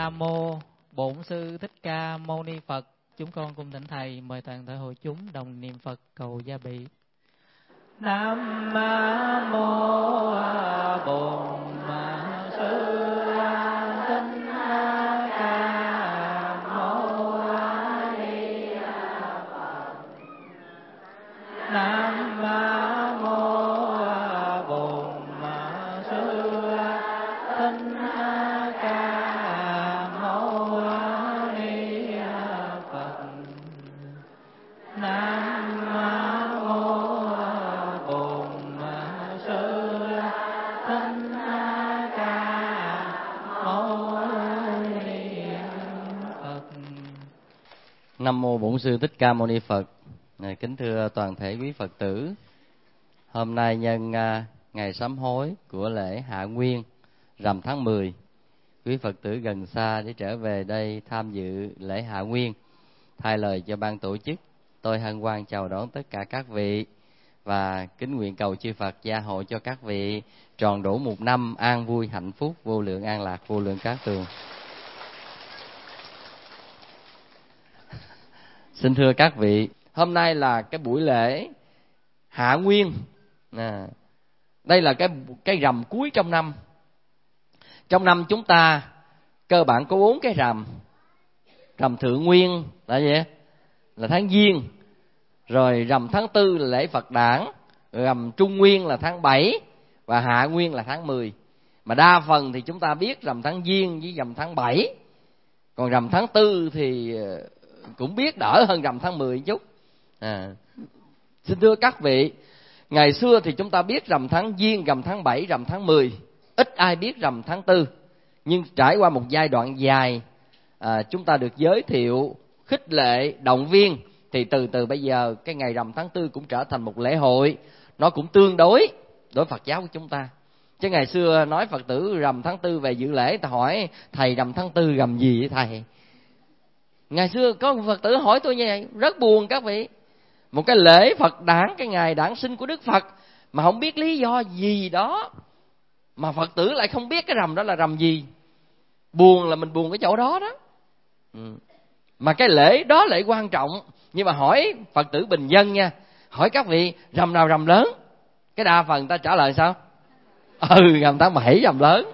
Nam mô Bổn Sư Thích Ca Mâu Ni Phật. Chúng con cung thỉnh thầy mời toàn thể hội chúng đồng niệm Phật cầu gia bị. Nam mô Bổn Sư Thích Ca Mâu Ni Phật. Nam Nam mô Bổn Sư Thích Ca Mâu Ni Phật. Kính thưa toàn thể quý Phật tử, hôm nay nhân ngày sám hối của lễ Hạ Nguyên rằm tháng 10, quý Phật tử gần xa để trở về đây tham dự lễ Hạ Nguyên. Thay lời cho ban tổ chức, tôi hân hoan chào đón tất cả các vị và kính nguyện cầu chư Phật gia hộ cho các vị tròn đủ một năm an vui hạnh phúc, vô lượng an lạc, vô lượng cát tường. Xin thưa các vị, hôm nay là cái buổi lễ Hạ Nguyên. Đây là cái rằm cuối trong năm. Trong năm chúng ta cơ bản có 4 cái rằm. Rằm Thượng Nguyên là gì? Là tháng Giêng. Rồi rằm tháng 4 là lễ Phật Đản. Rằm Trung Nguyên là tháng 7 và Hạ Nguyên là tháng 10. Mà đa phần thì chúng ta biết rằm tháng Giêng với rằm tháng 7. Còn rằm tháng 4 thì cũng biết đỡ hơn rằm tháng 10 chút. Xin thưa các vị, ngày xưa thì chúng ta biết rằm tháng Giêng, rằm tháng 7, rằm tháng 10. Ít ai biết rằm tháng 4. Nhưng trải qua một giai đoạn dài, chúng ta được giới thiệu, khích lệ, động viên, thì từ từ bây giờ cái ngày rằm tháng 4 cũng trở thành một lễ hội. Nó cũng tương đối Phật giáo của chúng ta. Chứ ngày xưa nói Phật tử rằm tháng 4 về dự lễ, ta hỏi thầy rằm tháng 4 rằm gì vậy thầy? Ngày xưa có một Phật tử hỏi tôi như vậy, rất buồn các vị. Một cái lễ Phật Đản, cái ngày đản sinh của Đức Phật, mà không biết lý do gì đó mà Phật tử lại không biết cái rằm đó là rằm gì. Buồn là mình buồn cái chỗ đó đó. Mà cái lễ đó lại quan trọng. Nhưng mà hỏi Phật tử bình dân nha, hỏi các vị rằm nào rằm lớn, cái đa phần ta trả lời sao? Rằm tháng 7 rằm lớn.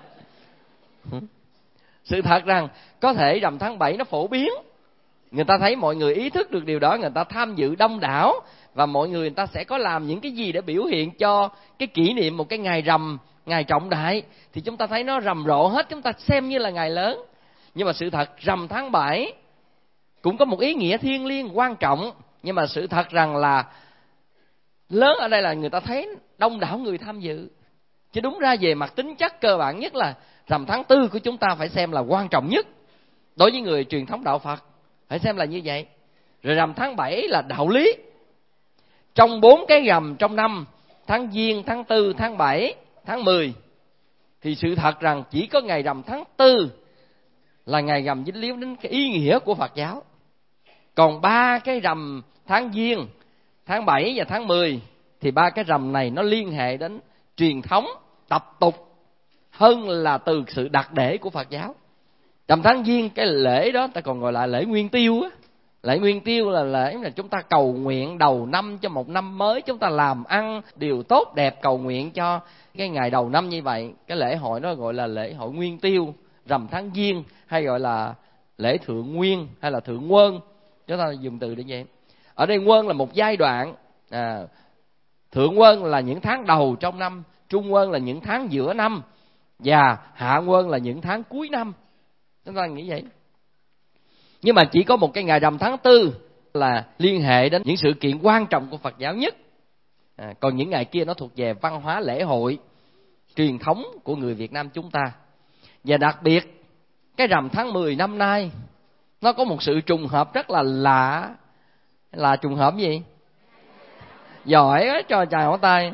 Sự thật rằng có thể rằm tháng 7 nó phổ biến, người ta thấy mọi người ý thức được điều đó, người ta tham dự đông đảo, và mọi người ta sẽ có làm những cái gì để biểu hiện cho cái kỷ niệm một cái ngày rằm, ngày trọng đại, thì chúng ta thấy nó rầm rộ hết, chúng ta xem như là ngày lớn. Nhưng mà sự thật rằm tháng 7 cũng có một ý nghĩa thiêng liêng quan trọng. Nhưng mà sự thật rằng là lớn ở đây là người ta thấy đông đảo người tham dự. Chứ đúng ra về mặt tính chất cơ bản nhất là rằm tháng 4 của chúng ta phải xem là quan trọng nhất. Đối với người truyền thống đạo Phật phải xem là như vậy. Rồi rằm tháng 7 là đạo lý. Trong 4 cái rằm trong năm, tháng Giêng, tháng 4, tháng 7, tháng 10, thì sự thật rằng chỉ có ngày rằm tháng 4 là ngày rằm dính líu đến cái ý nghĩa của Phật giáo. Còn 3 cái rằm tháng Giêng, tháng 7 và tháng 10 thì 3 cái rằm này nó liên hệ đến truyền thống, tập tục hơn là từ sự đặc để của Phật giáo. Rằm tháng Giêng, cái lễ đó ta còn gọi là lễ Nguyên Tiêu á. Lễ Nguyên Tiêu là lễ mà chúng ta cầu nguyện đầu năm cho một năm mới, chúng ta làm ăn điều tốt đẹp, cầu nguyện cho cái ngày đầu năm như vậy. Cái lễ hội đó gọi là lễ hội Nguyên Tiêu, rằm tháng Giêng, hay gọi là lễ Thượng Nguyên hay là Thượng Quân, chúng ta dùng từ để vậy. Ở đây Quân là một giai đoạn, Thượng Quân là những tháng đầu trong năm, Trung Quân là những tháng giữa năm, và Hạ Quân là những tháng cuối năm. Chúng ta nghĩ vậy. Nhưng mà chỉ có một cái ngày rằm tháng 4 là liên hệ đến những sự kiện quan trọng của Phật giáo nhất. Còn những ngày kia nó thuộc về văn hóa lễ hội truyền thống của người Việt Nam chúng ta. Và đặc biệt cái rằm tháng 10 năm nay nó có một sự trùng hợp rất là lạ. Là trùng hợp gì? Giỏi đó, cho chào hỏi tay.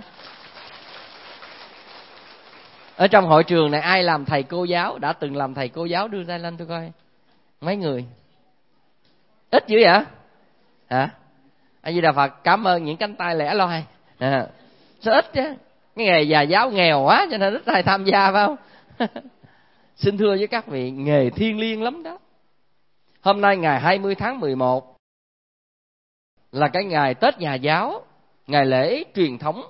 Ở trong hội trường này ai làm thầy cô giáo, đã từng làm thầy cô giáo, đưa tay lên tôi coi. Mấy người? Ít dữ vậy? Hả? A Di Đà Phật, cảm ơn những cánh tay lẻ loi. Sao ít chứ? Cái nghề già giáo nghèo quá cho nên ít ai tham gia phải không? Xin thưa với các vị, nghề thiêng liêng lắm đó. Hôm nay ngày 20 tháng 11 là cái ngày Tết Nhà giáo, ngày lễ truyền thống.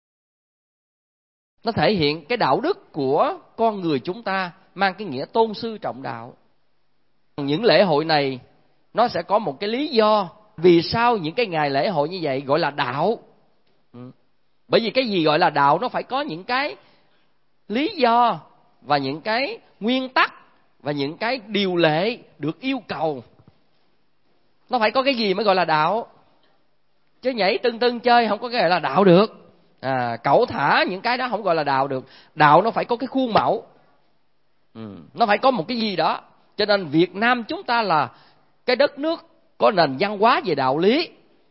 Nó thể hiện cái đạo đức của con người chúng ta, mang cái nghĩa tôn sư trọng đạo. Những lễ hội này nó sẽ có một cái lý do vì sao những cái ngày lễ hội như vậy gọi là đạo. Bởi vì cái gì gọi là đạo nó phải có những cái lý do và những cái nguyên tắc và những cái điều lệ được yêu cầu. Nó phải có cái gì mới gọi là đạo. Chứ nhảy tưng tưng chơi không có cái gọi là đạo được. Cẩu thả những cái đó không gọi là đạo được. Đạo nó phải có cái khuôn mẫu. Nó phải có một cái gì đó. Cho nên Việt Nam chúng ta là cái đất nước có nền văn hóa về đạo lý,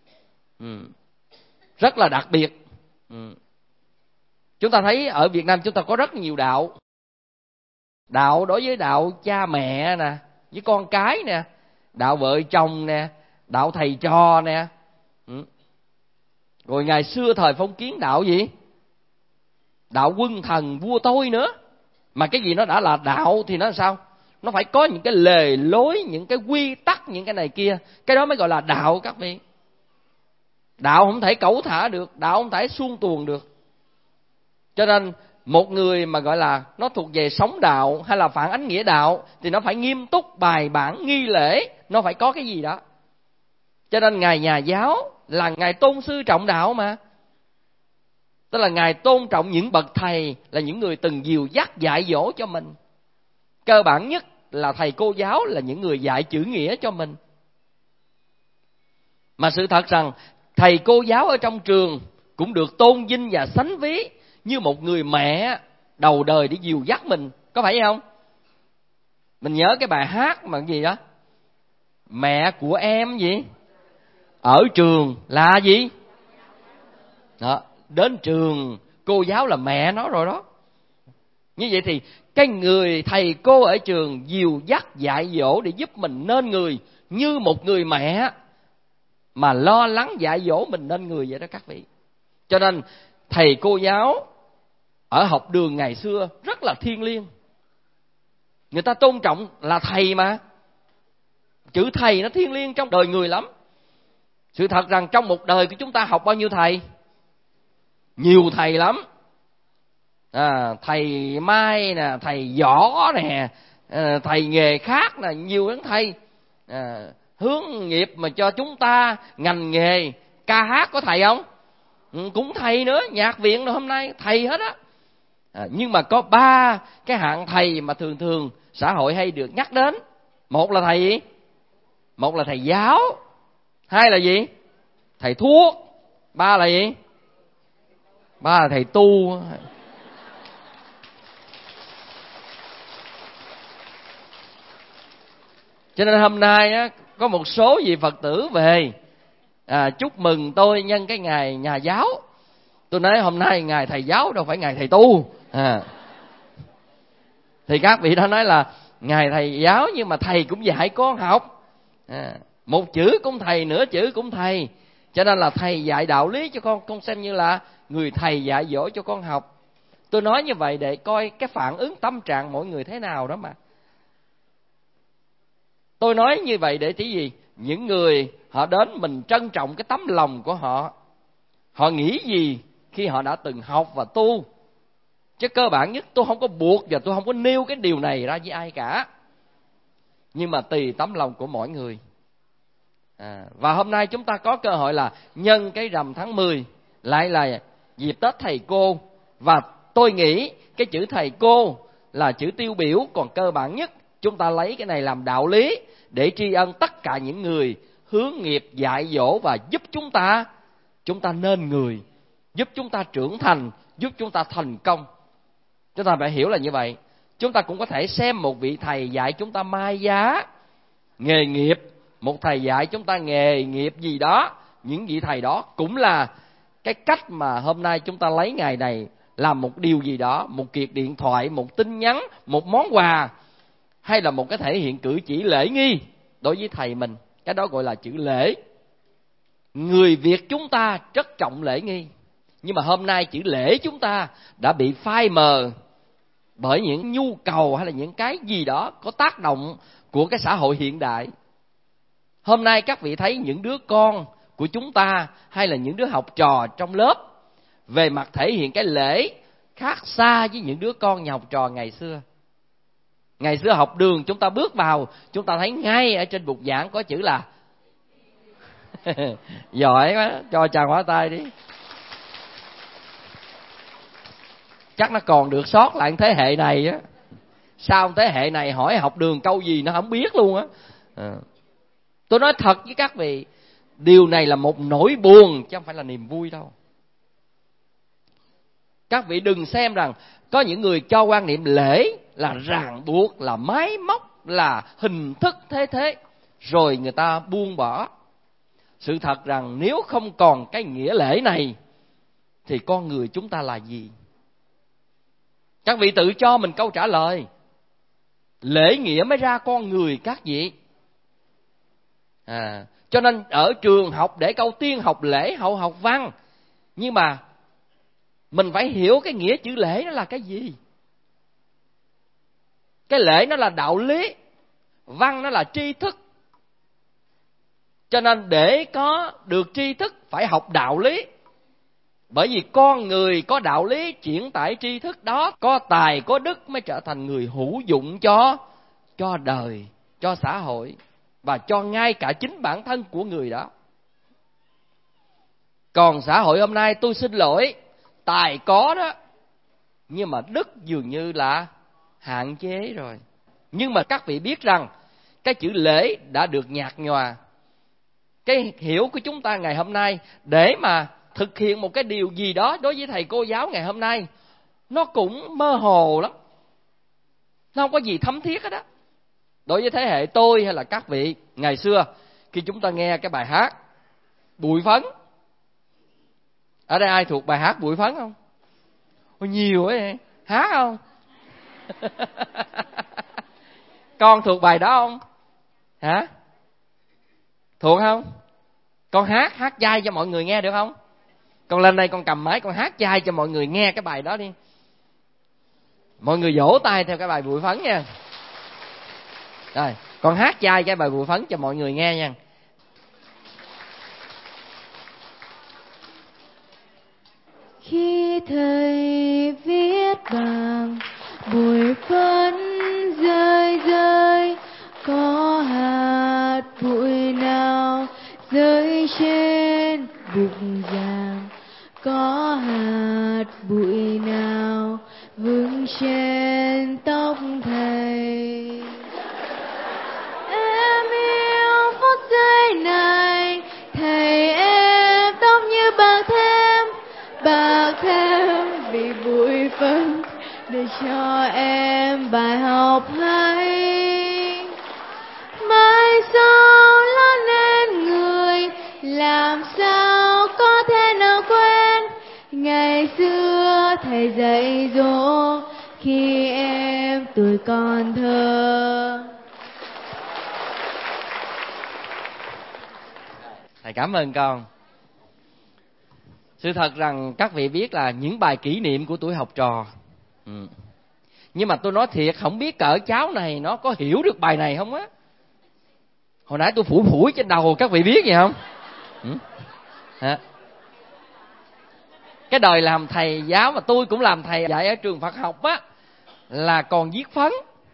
rất là đặc biệt. Chúng ta thấy ở Việt Nam chúng ta có rất nhiều đạo. Đạo đối với đạo cha mẹ nè, với con cái nè, đạo vợ chồng nè, đạo thầy trò nè. Rồi ngày xưa thời phong kiến đạo gì? Đạo quân thần vua tôi nữa. Mà cái gì nó đã là đạo thì nó làm sao? Nó phải có những cái lề lối, những cái quy tắc, những cái này kia. Cái đó mới gọi là đạo các vị. Đạo không thể cẩu thả được, đạo không thể suông tuồng được. Cho nên một người mà gọi là nó thuộc về sống đạo hay là phản ánh nghĩa đạo thì nó phải nghiêm túc, bài bản, nghi lễ, nó phải có cái gì đó. Cho nên ngày Nhà giáo là ngày tôn sư trọng đạo mà. Tức là ngày tôn trọng những bậc thầy, là những người từng dìu dắt dạy dỗ cho mình. Cơ bản nhất là thầy cô giáo là những người dạy chữ nghĩa cho mình. Mà sự thật rằng thầy cô giáo ở trong trường cũng được tôn vinh và sánh ví như một người mẹ đầu đời để dìu dắt mình. Có phải không? Mình nhớ cái bài hát mà gì đó, mẹ của em gì? Ở trường là gì? Đó, đến trường cô giáo là mẹ nó rồi đó. Như vậy thì cái người thầy cô ở trường dìu dắt dạy dỗ để giúp mình nên người, như một người mẹ mà lo lắng dạy dỗ mình nên người vậy đó các vị. Cho nên thầy cô giáo ở học đường ngày xưa rất là thiêng liêng. Người ta tôn trọng là thầy mà. Chữ thầy nó thiêng liêng trong đời người lắm. Sự thật rằng trong một đời của chúng ta học bao nhiêu thầy? Nhiều thầy lắm. Thầy Mai nè, thầy Võ nè, thầy nghề khác nè, nhiều lắm thầy. Hướng nghiệp mà cho chúng ta ngành nghề ca hát có thầy không? Cũng thầy nữa. Nhạc viện hôm nay thầy hết á. Nhưng mà có 3 cái hạng thầy mà thường thường xã hội hay được nhắc đến. Một là thầy gì? Một là thầy giáo. 2 là gì? Thầy thuốc. 3 là gì? 3 là thầy tu. Cho nên hôm nay á, có một số vị Phật tử về chúc mừng tôi nhân cái ngày Nhà giáo. Tôi nói hôm nay ngày thầy giáo đâu phải ngày thầy tu. Thì các vị đó nói là ngày thầy giáo nhưng mà thầy cũng dạy con học. Một chữ cũng thầy, nửa chữ cũng thầy. Cho nên là thầy dạy đạo lý cho con xem như là người thầy dạy dỗ cho con học. Tôi nói như vậy để coi cái phản ứng tâm trạng mỗi người thế nào đó mà. Tôi nói như vậy để tí gì? Những người họ đến mình trân trọng cái tấm lòng của họ. Họ nghĩ gì khi họ đã từng học và tu. Chứ cơ bản nhất tôi không có buộc và tôi không có nêu cái điều này ra với ai cả. Nhưng mà tùy tấm lòng của mỗi người. Và hôm nay chúng ta có cơ hội là nhân cái rằm tháng 10 lại là dịp Tết thầy cô. Và tôi nghĩ cái chữ thầy cô là chữ tiêu biểu, còn cơ bản nhất chúng ta lấy cái này làm đạo lý để tri ân tất cả những người hướng nghiệp dạy dỗ và giúp chúng ta nên người, giúp chúng ta trưởng thành, giúp chúng ta thành công. Chúng ta phải hiểu là như vậy. Chúng ta cũng có thể xem một vị thầy dạy chúng ta mai giá nghề nghiệp, một thầy dạy chúng ta nghề nghiệp gì đó. Những vị thầy đó cũng là cái cách mà hôm nay chúng ta lấy ngày này làm một điều gì đó, một cuộc điện thoại, một tin nhắn, một món quà, hay là một cái thể hiện cử chỉ lễ nghi đối với thầy mình. Cái đó gọi là chữ lễ. Người Việt chúng ta rất trọng lễ nghi. Nhưng mà hôm nay chữ lễ chúng ta đã bị phai mờ bởi những nhu cầu hay là những cái gì đó có tác động của cái xã hội hiện đại. Hôm nay các vị thấy những đứa con của chúng ta hay là những đứa học trò trong lớp về mặt thể hiện cái lễ khác xa với những đứa con nhà học trò ngày xưa. Ngày xưa học đường chúng ta bước vào, chúng ta thấy ngay ở trên bục giảng có chữ là giỏi quá, cho chàng hóa tay đi. Chắc nó còn được sót lại thế hệ này á. Sao thế hệ này hỏi học đường câu gì nó không biết luôn á. Tôi nói thật với các vị, điều này là một nỗi buồn chứ không phải là niềm vui đâu. Các vị đừng xem rằng có những người cho quan niệm lễ là ràng buộc, là máy móc, là hình thức thế rồi người ta buông bỏ. Sự thật rằng nếu không còn cái nghĩa lễ này thì con người chúng ta là gì? Các vị tự cho mình câu trả lời. Lễ nghĩa mới ra con người các vị. Cho nên ở trường học để câu tiên học lễ hậu học văn. Nhưng mà mình phải hiểu cái nghĩa chữ lễ nó là cái gì. Cái lễ nó là đạo lý, văn nó là tri thức. Cho nên để có được tri thức phải học đạo lý. Bởi vì con người có đạo lý chuyển tải tri thức đó, có tài có đức mới trở thành người hữu dụng cho đời, cho xã hội và cho ngay cả chính bản thân của người đó. Còn xã hội hôm nay tôi xin lỗi, tài có đó, nhưng mà đức dường như là hạn chế rồi. Nhưng mà các vị biết rằng cái chữ lễ đã được nhạt nhòa. Cái hiểu của chúng ta ngày hôm nay để mà thực hiện một cái điều gì đó đối với thầy cô giáo ngày hôm nay, nó cũng mơ hồ lắm. Nó không có gì thấm thiết hết đó. Đối với thế hệ tôi hay là các vị ngày xưa, khi chúng ta nghe cái bài hát Bụi Phấn. Ở đây ai thuộc bài hát Bụi Phấn không? Nhiều ấy, hát không? Con thuộc bài đó không? Hả? Thuộc không? Con hát dai cho mọi người nghe được không? Con lên đây con cầm máy con hát dai cho mọi người nghe cái bài đó đi. Mọi người vỗ tay theo cái bài Bụi Phấn nha. Rồi, con hát dai cái bài Bụi Phấn cho mọi người nghe nha. Khi thầy viết bằng bụi phấn rơi rơi, có hạt bụi nào rơi trên bục giảng, có hạt bụi nào vương trên tóc thầy. Em yêu phút giây này, thầy em tóc như bạc thêm vì bụi phấn để cho em bài học hay. Mai sau lớn lên người, làm sao có thể nào quên ngày xưa thầy dạy dỗ khi em tuổi còn thơ. Thầy cảm ơn con. Sự thật rằng các vị biết là những bài kỷ niệm của tuổi học trò. Nhưng mà tôi nói thiệt, không biết cỡ cháu này nó có hiểu được bài này không á. Hồi nãy tôi phủi trên đầu, các vị biết gì không? Cái đời làm thầy giáo mà tôi cũng làm thầy dạy ở trường Phật học á, là còn viết phấn.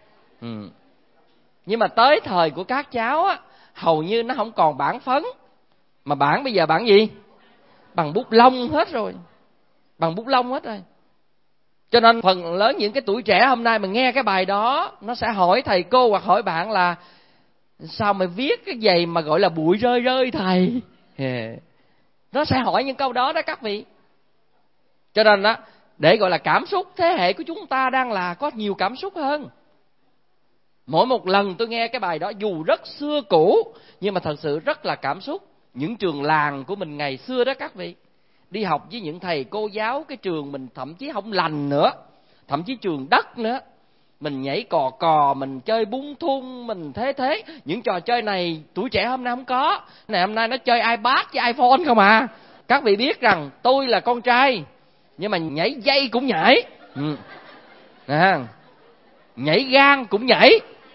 Nhưng mà tới thời của các cháu á, hầu như nó không còn bảng phấn. Mà bảng bây giờ bảng gì? Bằng bút lông hết rồi. Bằng bút lông hết rồi. Cho nên phần lớn những cái tuổi trẻ hôm nay mà nghe cái bài đó, nó sẽ hỏi thầy cô hoặc hỏi bạn là sao mà viết cái giày mà gọi là bụi rơi rơi thầy. Nó sẽ hỏi những câu đó đó các vị. Cho nên đó, để gọi là cảm xúc, thế hệ của chúng ta đang là có nhiều cảm xúc hơn. Mỗi một lần tôi nghe cái bài đó, dù rất xưa cũ, nhưng mà thật sự rất là cảm xúc. Những trường làng của mình ngày xưa đó các vị, đi học với những thầy cô giáo, cái trường mình thậm chí không lành nữa, thậm chí trường đất nữa. Mình nhảy cò, mình chơi búng thun, mình thế. Những trò chơi này tuổi trẻ hôm nay không có. Này hôm nay nó chơi iPad với iPhone không à. Các vị biết rằng tôi là con trai, nhưng mà nhảy dây cũng nhảy. nhảy gang cũng nhảy,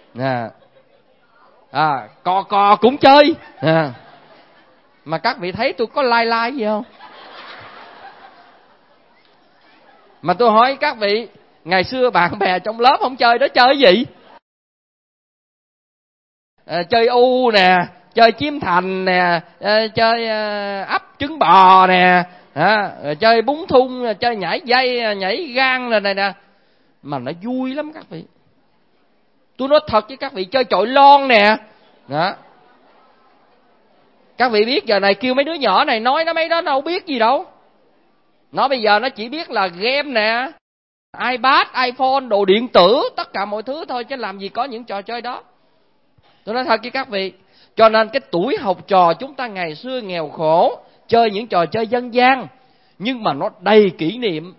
cò cũng chơi. Mà các vị thấy tôi có like gì không? Mà tôi hỏi các vị, ngày xưa bạn bè trong lớp không chơi đó, chơi cái gì? Chơi u nè, chơi chiếm thành nè, chơi ấp trứng bò nè, chơi búng thun, chơi nhảy dây, nhảy gang này nè. Mà nó vui lắm các vị. Tôi nói thật với các vị, chơi chọi lon nè. Đó. Các vị biết giờ này kêu mấy đứa nhỏ này nói nó mấy đó nó đâu biết gì đâu. Nó bây giờ nó chỉ biết là game nè, iPad, iPhone, đồ điện tử, tất cả mọi thứ thôi, chứ làm gì có những trò chơi đó. Tôi nói thật với các vị, cho nên cái tuổi học trò chúng ta ngày xưa nghèo khổ, chơi những trò chơi dân gian, nhưng mà nó đầy kỷ niệm.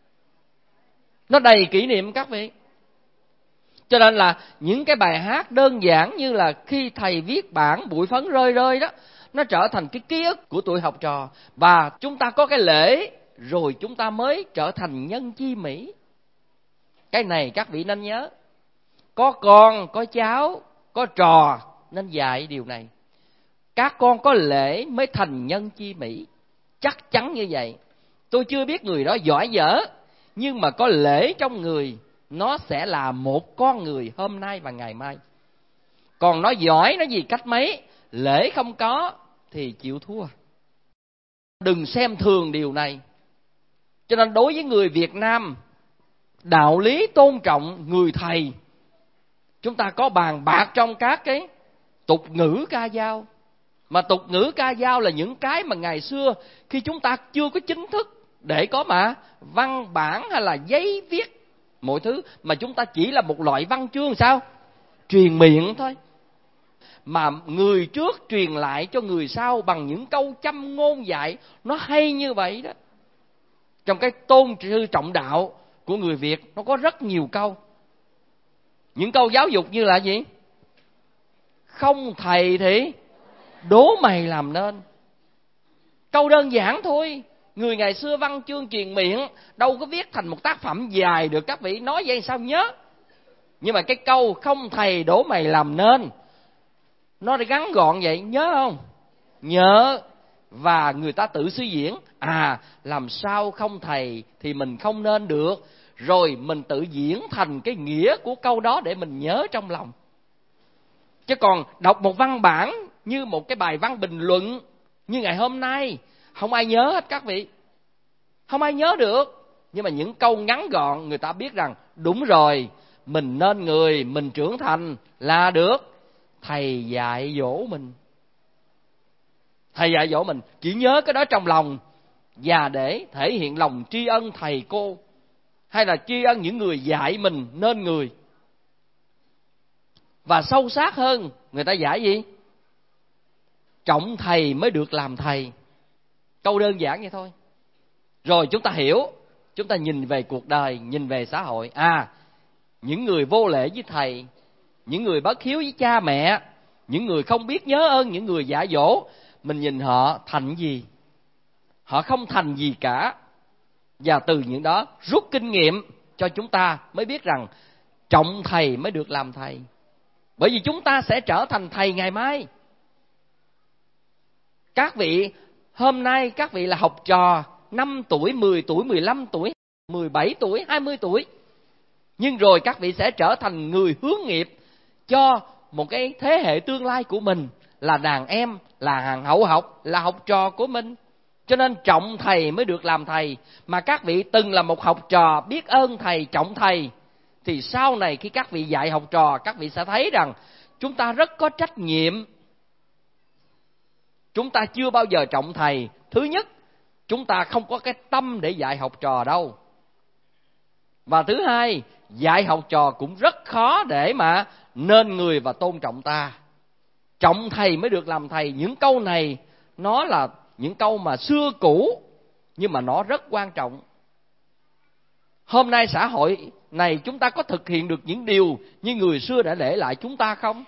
Nó đầy kỷ niệm các vị. Cho nên là những cái bài hát đơn giản như là khi thầy viết bảng bụi phấn rơi rơi đó, nó trở thành cái ký ức của tuổi học trò. Và chúng ta có cái lễ, rồi chúng ta mới trở thành nhân chi mỹ. Cái này các vị nên nhớ. Có con, có cháu, có trò nên dạy điều này. Các con có lễ mới thành nhân chi mỹ. Chắc chắn như vậy. Tôi chưa biết người đó giỏi dở, nhưng mà có lễ trong người, nó sẽ là một con người hôm nay và ngày mai. Còn nó giỏi nó gì cách mấy, lễ không có thì chịu thua. Đừng xem thường điều này. Cho nên đối với người Việt Nam, đạo lý tôn trọng người thầy, chúng ta có bàn bạc trong các cái tục ngữ ca dao. Mà tục ngữ ca dao là những cái mà ngày xưa khi chúng ta chưa có chính thức để có mà văn bản hay là giấy viết mọi thứ, mà chúng ta chỉ là một loại văn chương sao? Truyền miệng thôi. Mà người trước truyền lại cho người sau bằng những câu châm ngôn dạy, nó hay như vậy đó. Trong cái tôn sư trọng đạo của người Việt, nó có rất nhiều câu. Những câu giáo dục như là gì? Không thầy thì đố mày làm nên. Câu đơn giản thôi. Người ngày xưa văn chương truyền miệng đâu có viết thành một tác phẩm dài được, các vị nói vậy sao nhớ. Nhưng mà cái câu không thầy đố mày làm nên, nó gắn gọn vậy, nhớ không? Nhớ. Và người ta tự suy diễn, làm sao không thầy thì mình không nên được. Rồi mình tự diễn thành cái nghĩa của câu đó để mình nhớ trong lòng. Chứ còn đọc một văn bản như một cái bài văn bình luận như ngày hôm nay, không ai nhớ hết các vị. Không ai nhớ được. Nhưng mà những câu ngắn gọn, người ta biết rằng đúng rồi, mình nên người, mình trưởng thành là được. Thầy dạy dỗ mình. Thầy dạy dỗ mình, chỉ nhớ cái đó trong lòng. Và để thể hiện lòng tri ân thầy cô, hay là tri ân những người dạy mình nên người. Và sâu sắc hơn, người ta dạy gì? Trọng thầy mới được làm thầy. Câu đơn giản vậy thôi. Rồi chúng ta hiểu, chúng ta nhìn về cuộc đời, nhìn về xã hội. Những người vô lễ với thầy, những người bất hiếu với cha mẹ, những người không biết nhớ ơn những người dạy dỗ, mình nhìn họ thành gì? Họ không thành gì cả. Và từ những đó rút kinh nghiệm cho chúng ta mới biết rằng trọng thầy mới được làm thầy. Bởi vì chúng ta sẽ trở thành thầy ngày mai. Các vị, hôm nay các vị là học trò 5 tuổi, 10 tuổi, 15 tuổi, 17 tuổi, 20 tuổi. Nhưng rồi các vị sẽ trở thành người hướng nghiệp cho một cái thế hệ tương lai của mình, là đàn em, là hàng hậu học, là học trò của mình. Cho nên trọng thầy mới được làm thầy. Mà các vị từng là một học trò biết ơn thầy, trọng thầy, thì sau này khi các vị dạy học trò, các vị sẽ thấy rằng chúng ta rất có trách nhiệm. Chúng ta chưa bao giờ trọng thầy. Thứ nhất, chúng ta không có cái tâm để dạy học trò đâu. Và thứ hai, dạy học trò cũng rất khó để mà nên người và tôn trọng ta. Trọng thầy mới được làm thầy. Những câu này nó là những câu mà xưa cũ, nhưng mà nó rất quan trọng. Hôm nay xã hội này chúng ta có thực hiện được những điều như người xưa đã để lại chúng ta không?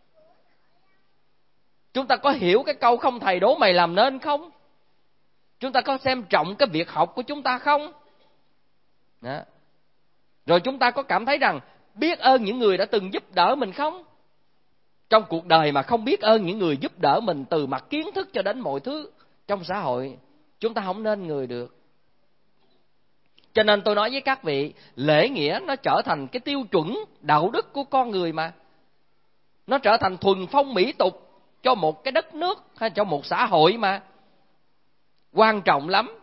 Chúng ta có hiểu cái câu không thầy đố mày làm nên không? Chúng ta có xem trọng cái việc học của chúng ta không? Đó. Rồi chúng ta có cảm thấy rằng biết ơn những người đã từng giúp đỡ mình không? Trong cuộc đời mà không biết ơn những người giúp đỡ mình từ mặt kiến thức cho đến mọi thứ trong xã hội, chúng ta không nên người được. Cho nên tôi nói với các vị, lễ nghĩa nó trở thành cái tiêu chuẩn đạo đức của con người mà. Nó trở thành thuần phong mỹ tục cho một cái đất nước hay cho một xã hội mà. Quan trọng lắm.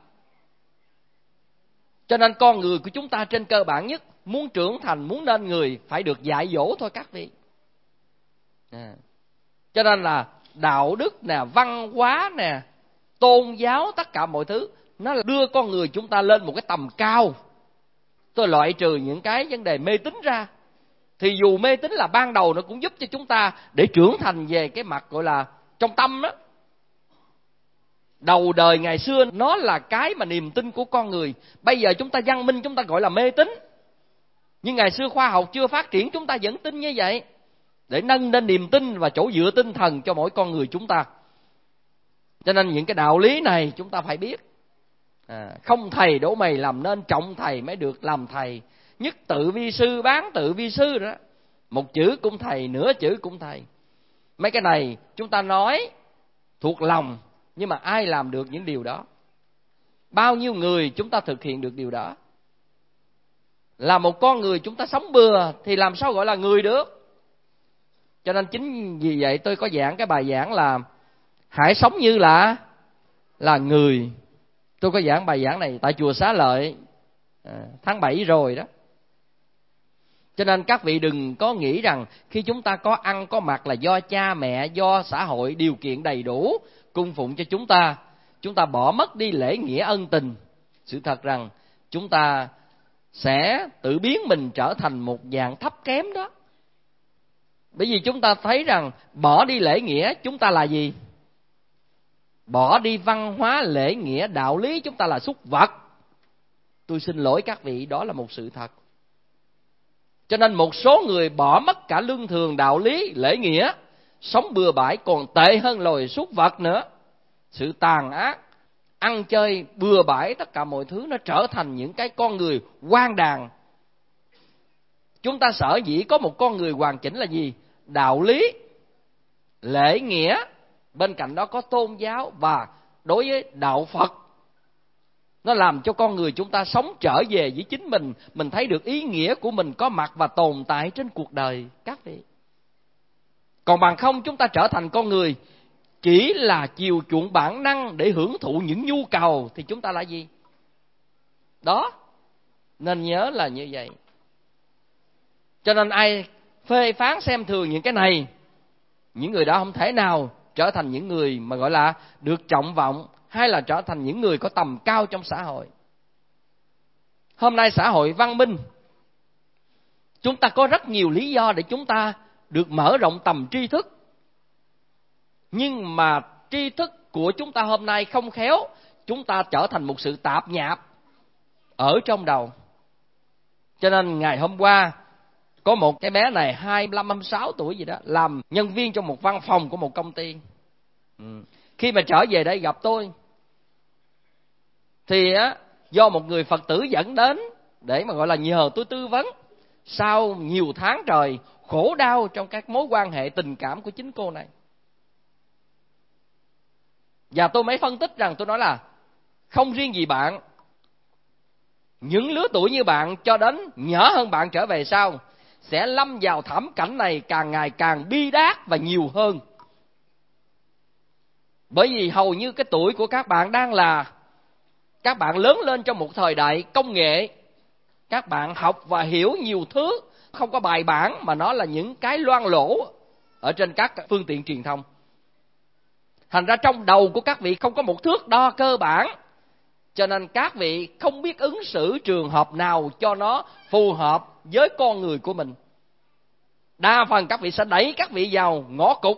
Cho nên con người của chúng ta trên cơ bản nhất, muốn trưởng thành, muốn nên người, phải được dạy dỗ thôi các vị. Cho nên là đạo đức nè, văn hóa nè, tôn giáo, tất cả mọi thứ, nó là đưa con người chúng ta lên một cái tầm cao. Tôi loại trừ những cái vấn đề mê tín ra. Thì dù mê tín là ban đầu nó cũng giúp cho chúng ta để trưởng thành về cái mặt gọi là trong tâm đó. Đầu đời ngày xưa nó là cái mà niềm tin của con người. Bây giờ chúng ta văn minh chúng ta gọi là mê tín. Nhưng ngày xưa khoa học chưa phát triển, chúng ta vẫn tin như vậy. Để nâng lên niềm tin và chỗ dựa tinh thần cho mỗi con người chúng ta. Cho nên những cái đạo lý này chúng ta phải biết. Không thầy đổ mày làm nên trọng thầy mới được làm thầy. Nhất tự vi sư, bán tự vi sư đó. Một chữ cũng thầy, nửa chữ cũng thầy. Mấy cái này chúng ta nói thuộc lòng, nhưng mà ai làm được những điều đó? Bao nhiêu người chúng ta thực hiện được điều đó? Là một con người chúng ta sống bừa thì làm sao gọi là người được? Cho nên chính vì vậy tôi có giảng cái bài giảng là hãy sống như là người. Tôi có giảng bài giảng này tại chùa Xá Lợi tháng 7 rồi đó. Cho nên các vị đừng có nghĩ rằng khi chúng ta có ăn có mặc là do cha mẹ, do xã hội điều kiện đầy đủ cung phụng cho chúng ta bỏ mất đi lễ nghĩa ân tình. Sự thật rằng chúng ta sẽ tự biến mình trở thành một dạng thấp kém đó. Bởi vì chúng ta thấy rằng bỏ đi lễ nghĩa chúng ta là gì? Bỏ đi văn hóa, lễ nghĩa, đạo lý, chúng ta là súc vật. Tôi xin lỗi các vị, đó là một sự thật. Cho nên một số người bỏ mất cả lương thường, đạo lý, lễ nghĩa, sống bừa bãi còn tệ hơn loài súc vật nữa. Sự tàn ác, ăn chơi, bừa bãi, tất cả mọi thứ nó trở thành những cái con người hoang đàn. Chúng ta sở dĩ có một con người hoàn chỉnh là gì? Đạo lý, lễ nghĩa, bên cạnh đó có tôn giáo, và đối với đạo Phật, nó làm cho con người chúng ta sống trở về với chính mình thấy được ý nghĩa của mình có mặt và tồn tại trên cuộc đời các vị. Còn bằng không chúng ta trở thành con người chỉ là chiều chuộng bản năng để hưởng thụ những nhu cầu thì chúng ta là gì? Đó, nên nhớ là như vậy. Cho nên ai phê phán xem thường những cái này, những người đó không thể nào trở thành những người mà gọi là được trọng vọng, hay là trở thành những người có tầm cao trong xã hội. Hôm nay xã hội văn minh, chúng ta có rất nhiều lý do để chúng ta được mở rộng tầm tri thức. Nhưng mà tri thức của chúng ta hôm nay không khéo, chúng ta trở thành một sự tạp nhạp ở trong đầu. Cho nên ngày hôm qua có một cái bé này 25-26 tuổi gì đó, làm nhân viên trong một văn phòng của một công ty. Khi mà trở về đây gặp tôi thì do một người Phật tử dẫn đến để mà gọi là nhờ tôi tư vấn. Sau nhiều tháng trời khổ đau trong các mối quan hệ tình cảm của chính cô này, và tôi mới phân tích rằng, tôi nói là không riêng gì bạn, những lứa tuổi như bạn cho đến nhỏ hơn bạn trở về sau sẽ lâm vào thảm cảnh này càng ngày càng bi đát và nhiều hơn. Bởi vì hầu như cái tuổi của các bạn đang là các bạn lớn lên trong một thời đại công nghệ. Các bạn học và hiểu nhiều thứ, không có bài bản mà nó là những cái loang lỗ ở trên các phương tiện truyền thông. Thành ra trong đầu của các vị không có một thước đo cơ bản, cho nên các vị không biết ứng xử trường hợp nào cho nó phù hợp với con người của mình. Đa phần các vị sẽ đẩy các vị vào ngõ cụt.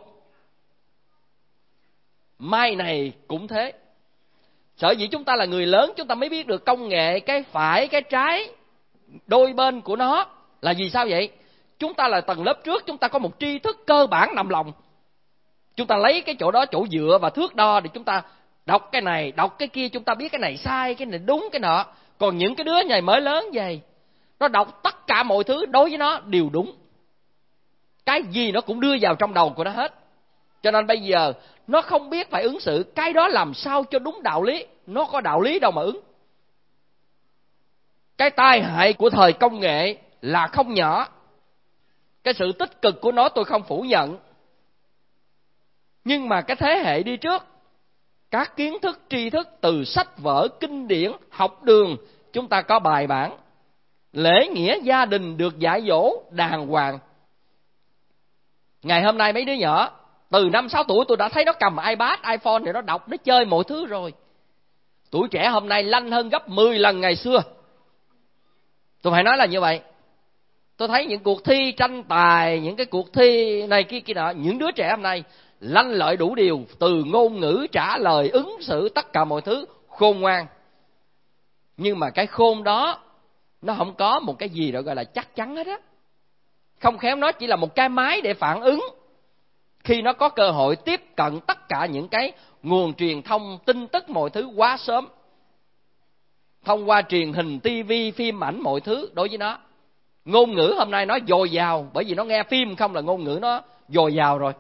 Mai này cũng thế. Sở dĩ chúng ta là người lớn, chúng ta mới biết được công nghệ, cái phải, cái trái, đôi bên của nó là gì. Sao vậy? Chúng ta là tầng lớp trước, chúng ta có một tri thức cơ bản nằm lòng. Chúng ta lấy cái chỗ đó chỗ dựa và thước đo để chúng ta đọc cái này, đọc cái kia, chúng ta biết cái này sai, cái này đúng, cái nọ. Còn những cái đứa này mới lớn vậy, Nó đọc tất cả mọi thứ đối với nó đều đúng. Cái gì nó cũng đưa vào trong đầu của nó hết. Cho nên bây giờ nó không biết phải ứng xử cái đó làm sao cho đúng đạo lý. Nó có đạo lý đâu mà ứng. Cái tai hại của thời công nghệ là không nhỏ. Cái sự tích cực của nó tôi không phủ nhận. Nhưng mà cái thế hệ đi trước, các kiến thức tri thức từ sách vở, kinh điển, học đường, chúng ta có bài bản. Lễ nghĩa gia đình được dạy dỗ đàng hoàng. Ngày hôm nay mấy đứa nhỏ từ 5-6 tuổi tôi đã thấy nó cầm iPad, iPhone thì nó đọc, nó chơi mọi thứ rồi. Tuổi trẻ hôm nay lanh hơn gấp 10 lần ngày xưa. Tôi phải nói là như vậy. Tôi thấy những cuộc thi tranh tài, những cái cuộc thi này kia nọ, những đứa trẻ hôm nay lanh lợi đủ điều, từ ngôn ngữ, trả lời, ứng xử, tất cả mọi thứ khôn ngoan. Nhưng mà cái khôn đó nó không có một cái gì đó gọi là chắc chắn hết á. Không khéo nó chỉ là một cái máy để phản ứng khi nó có cơ hội tiếp cận tất cả những cái nguồn truyền thông tin tức mọi thứ quá sớm. Thông qua truyền hình, tivi, phim ảnh mọi thứ đối với nó. Ngôn ngữ hôm nay nó dồi dào, bởi vì nó nghe phim không là ngôn ngữ nó dồi dào rồi.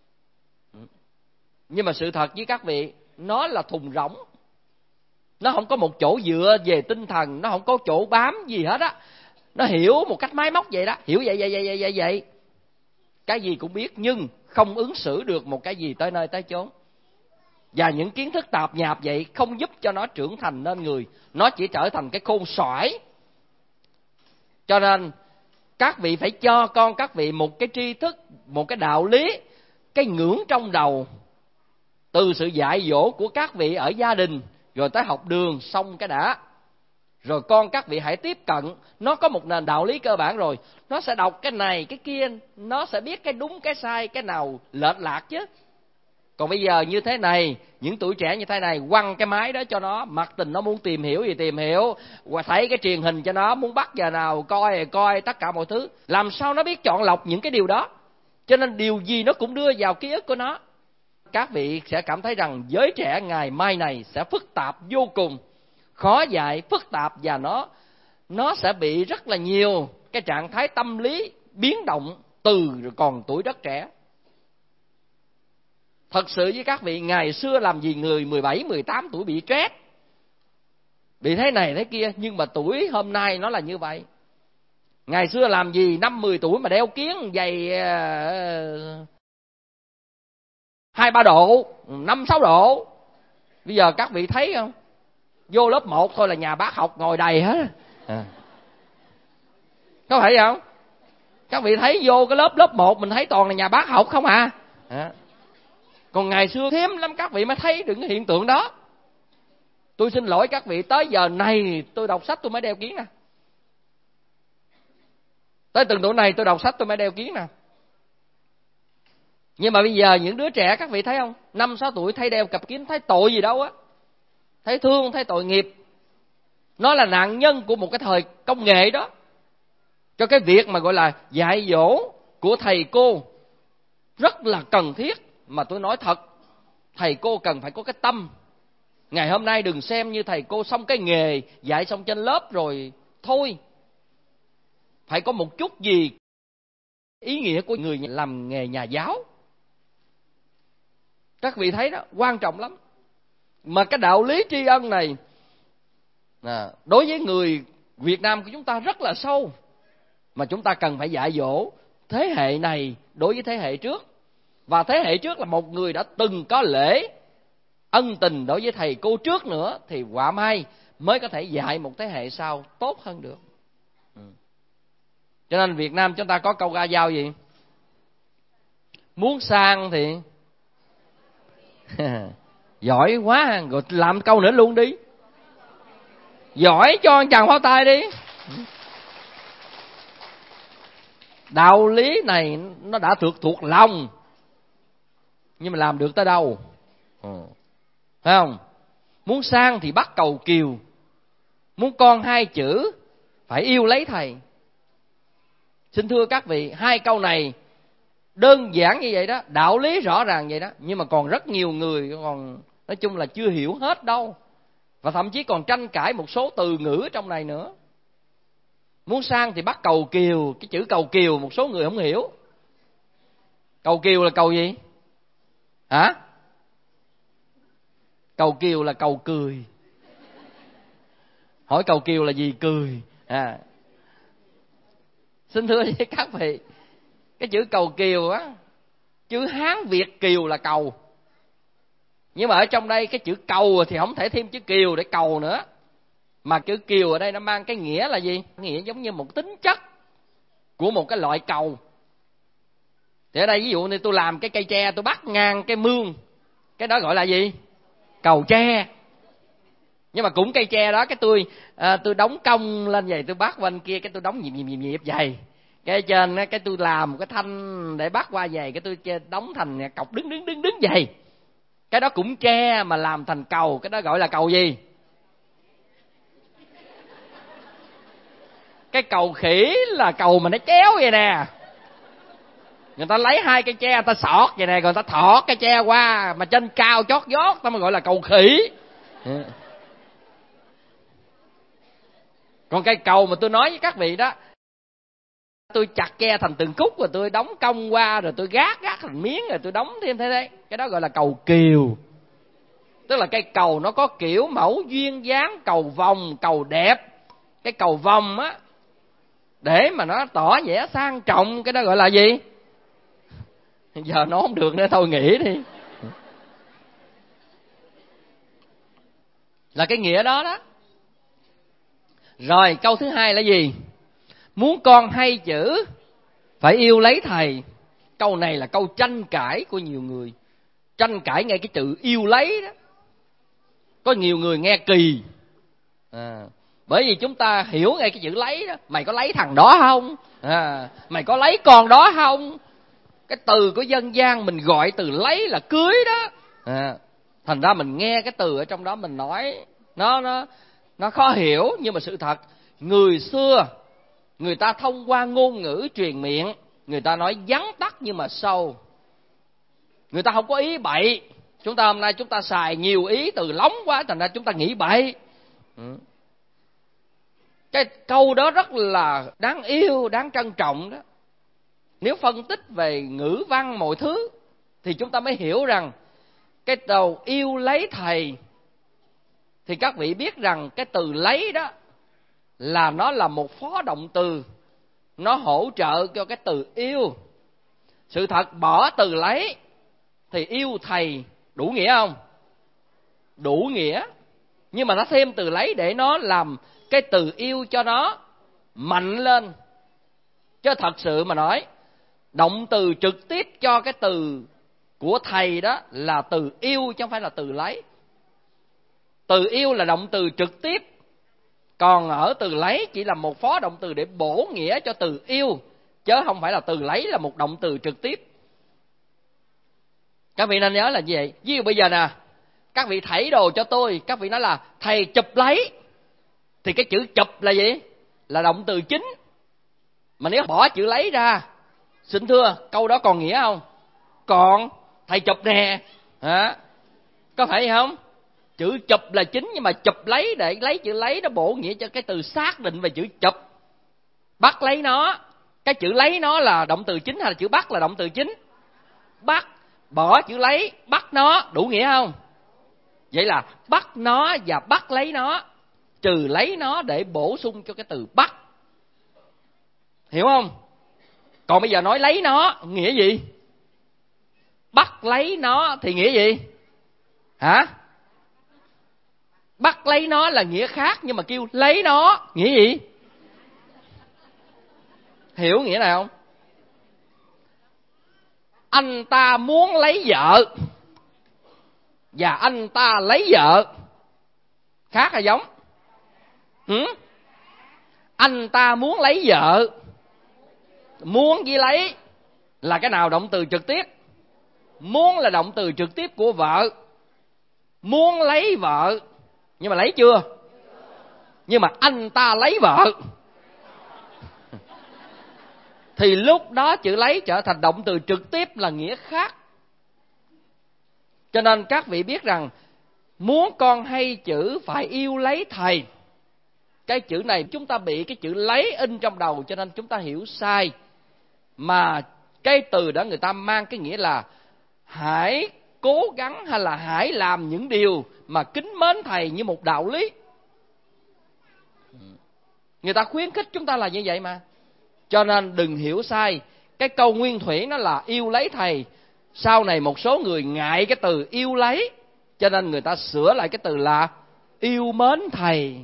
Nhưng mà sự thật với các vị, nó là thùng rỗng. Nó không có một chỗ dựa về tinh thần, nó không có chỗ bám gì hết á. Nó hiểu một cách máy móc vậy đó, hiểu vậy. Cái gì cũng biết nhưng không ứng xử được một cái gì tới nơi tới chốn. Và những kiến thức tạp nhạp vậy không giúp cho nó trưởng thành nên người. Nó chỉ trở thành cái khôn xoải. Cho nên các vị phải cho con các vị một cái tri thức, một cái đạo lý, cái ngưỡng trong đầu. Từ sự dạy dỗ của các vị ở gia đình, rồi tới học đường xong cái đã. Rồi con các vị hãy tiếp cận. Nó có một nền đạo lý cơ bản rồi. Nó sẽ đọc cái này, cái kia. Nó sẽ biết cái đúng, cái sai, cái nào lệch lạc chứ. Còn bây giờ như thế này, những tuổi trẻ như thế này, quăng cái máy đó cho nó, mặc tình nó muốn tìm hiểu gì tìm hiểu, hoặc thấy cái truyền hình cho nó, muốn bắt giờ nào coi tất cả mọi thứ. Làm sao nó biết chọn lọc những cái điều đó? Cho nên điều gì nó cũng đưa vào ký ức của nó. Các vị sẽ cảm thấy rằng giới trẻ ngày mai này sẽ phức tạp vô cùng, khó dạy, phức tạp, và nó sẽ bị rất là nhiều cái trạng thái tâm lý biến động từ còn tuổi rất trẻ. Thật sự với các vị, ngày xưa làm gì người 17, 18 tuổi bị stress, bị thế này thế kia, nhưng mà tuổi hôm nay nó là như vậy. Ngày xưa làm gì 5, 10 tuổi mà đeo kiếng giày 2-3 độ, 5-6 độ. Bây giờ các vị thấy không? Vô lớp 1 thôi là nhà bác học ngồi đầy hết. Có phải không? Các vị thấy vô cái lớp 1 mình thấy toàn là nhà bác học không à? Còn ngày xưa hiếm lắm các vị mới thấy được cái hiện tượng đó. Tôi xin lỗi các vị, tới giờ này tôi đọc sách tôi mới đeo kiếng nè. Tới từng tuổi này tôi đọc sách tôi mới đeo kiếng nè. Nhưng mà bây giờ những đứa trẻ các vị thấy không? 5-6 tuổi thấy đeo cặp kiếng thấy tội gì đâu á. Thấy thương, thấy tội nghiệp. Nó là nạn nhân của một cái thời công nghệ đó. Cho cái việc mà gọi là dạy dỗ của thầy cô rất là cần thiết. Mà tôi nói thật, thầy cô cần phải có cái tâm. Ngày hôm nay đừng xem như thầy cô xong cái nghề, dạy xong trên lớp rồi thôi. Phải có một chút gì ý nghĩa của người làm nghề nhà giáo. Các vị thấy đó, quan trọng lắm. Mà cái đạo lý tri ân này đối với người Việt Nam của chúng ta rất là sâu. Mà chúng ta cần phải dạy dỗ thế hệ này đối với thế hệ trước. Và thế hệ trước là một người đã từng có lễ ân tình đối với thầy cô trước nữa, thì quả mai mới có thể dạy một thế hệ sau tốt hơn được. Cho nên Việt Nam chúng ta có câu ca dao gì? Muốn sang thì giỏi quá, rồi làm câu nữa luôn đi. Giỏi cho chàng pháo tay đi. Đạo lý này nó đã thuộc lòng, nhưng mà làm được tới đâu? Phải không? Muốn sang thì bắt cầu kiều, muốn con 2 chữ phải yêu lấy thầy. Xin thưa các vị, 2 câu này đơn giản như vậy đó, đạo lý rõ ràng vậy đó, nhưng mà còn rất nhiều người còn nói chung là chưa hiểu hết đâu, và thậm chí còn tranh cãi một số từ ngữ trong này nữa. Muốn sang thì bắt cầu kiều. Cái chữ cầu kiều một số người không hiểu. Cầu kiều là cầu gì? Hả? Cầu kiều là cầu cười. Hỏi cầu kiều là gì? Cười. Xin thưa với các vị, cái chữ cầu kiều á, chữ Hán Việt kiều là cầu. Nhưng mà ở trong đây cái chữ cầu thì không thể thêm chữ kiều để cầu nữa. Mà chữ kiều ở đây nó mang cái nghĩa là gì? Nghĩa giống như một tính chất của một cái loại cầu. Thì ở đây ví dụ như tôi làm cái cây tre, tôi bắt ngang cái mương, cái đó gọi là gì? Cầu tre. Nhưng mà cũng cây tre đó, cái tôi đóng cong lên vậy, tôi bắt bên kia, cái tôi đóng nhịp vậy. Cái trên cái tôi làm một cái thanh để bắt qua vậy, cái tôi đóng thành cọc đứng vậy. Cái đó cũng tre mà làm thành cầu, cái đó gọi là cầu gì? Cái cầu khỉ là cầu mà nó chéo vậy nè. Người ta lấy hai cây tre, người ta xọt vậy nè, rồi người ta thọt cái tre qua, mà trên cao chót vót, ta mới gọi là cầu khỉ. Còn cây cầu mà tôi nói với các vị đó, tôi chặt tre thành từng khúc rồi tôi đóng cong qua, rồi tôi gác thành miếng, rồi tôi đóng thêm thế đấy. Cái đó gọi là cầu kiều. Tức là cây cầu nó có kiểu mẫu duyên dáng, cầu vòng, cầu đẹp. Cái cầu vòng á, để mà nó tỏ vẻ sang trọng, cái đó gọi là gì? Giờ nó không được nữa, thôi nghĩ đi. Là cái nghĩa đó đó. Rồi câu thứ hai là gì? Muốn con hay chữ phải yêu lấy thầy. Câu này là câu tranh cãi của nhiều người. Tranh cãi ngay cái chữ yêu lấy đó. Có nhiều người nghe kỳ. Bởi vì chúng ta hiểu ngay cái chữ lấy đó. Mày có lấy thằng đó không? Mày có lấy con đó không? Cái từ của dân gian mình gọi từ lấy là cưới đó. Thành ra mình nghe cái từ ở trong đó mình nói nó khó hiểu. Nhưng mà sự thật, người xưa người ta thông qua ngôn ngữ truyền miệng, người ta nói vắn tắt nhưng mà sâu. Người ta không có ý bậy. Chúng ta hôm nay chúng ta xài nhiều ý từ lóng quá, thành ra chúng ta nghĩ bậy. Cái câu đó rất là đáng yêu, đáng trân trọng đó. Nếu phân tích về ngữ văn mọi thứ thì chúng ta mới hiểu rằng cái từ yêu lấy thầy, thì các vị biết rằng cái từ lấy đó là nó là một phó động từ, nó hỗ trợ cho cái từ yêu. Sự thật bỏ từ lấy thì yêu thầy đủ nghĩa không? Đủ nghĩa. Nhưng mà nó thêm từ lấy để nó làm cái từ yêu cho nó mạnh lên. Chứ thật sự mà nói, động từ trực tiếp cho cái từ của thầy đó là từ yêu chứ không phải là từ lấy. Từ yêu là động từ trực tiếp, còn ở từ lấy chỉ là một phó động từ để bổ nghĩa cho từ yêu, chứ không phải là từ lấy là một động từ trực tiếp. Các vị nên nhớ là như vậy. Ví dụ bây giờ nè, các vị thảy đồ cho tôi, các vị nói là thầy chụp lấy, thì cái chữ chụp là gì? Là động từ chính. Mà nếu bỏ chữ lấy ra, xin thưa, câu đó còn nghĩa không? Còn. Thầy chụp nè, có phải không? Chữ chụp là chính, nhưng mà chụp lấy, để lấy chữ lấy nó bổ nghĩa cho cái từ xác định về chữ chụp. Bắt lấy nó, cái chữ lấy nó là động từ chính hay là chữ bắt là động từ chính? Bắt. Bỏ chữ lấy, bắt nó, đủ nghĩa không? Vậy là bắt nó và bắt lấy nó, trừ lấy nó để bổ sung cho cái từ bắt. Hiểu không? Còn bây giờ nói lấy nó nghĩa gì? Bắt lấy nó thì nghĩa gì? Hả? Bắt lấy nó là nghĩa khác, nhưng mà kêu lấy nó nghĩa gì? Hiểu nghĩa nào không? Anh ta muốn lấy vợ và anh ta lấy vợ, khác hay giống? Anh ta muốn lấy vợ, muốn với lấy là cái nào động từ trực tiếp? Muốn là động từ trực tiếp của vợ. Muốn lấy vợ, nhưng mà lấy chưa? Nhưng mà anh ta lấy vợ thì lúc đó chữ lấy trở thành động từ trực tiếp là nghĩa khác. Cho nên các vị biết rằng muốn con hay chữ phải yêu lấy thầy. cái chữ này chúng ta bị cái chữ lấy in trong đầu, cho nên chúng ta hiểu sai. Mà cái từ đó người ta mang cái nghĩa là hãy cố gắng hay là hãy làm những điều mà kính mến thầy như một đạo lý. Người ta khuyến khích chúng ta là như vậy mà. Cho nên đừng hiểu sai. Cái câu nguyên thủy nó là yêu lấy thầy. Sau này một số người ngại cái từ yêu lấy, cho nên người ta sửa lại cái từ là yêu mến thầy.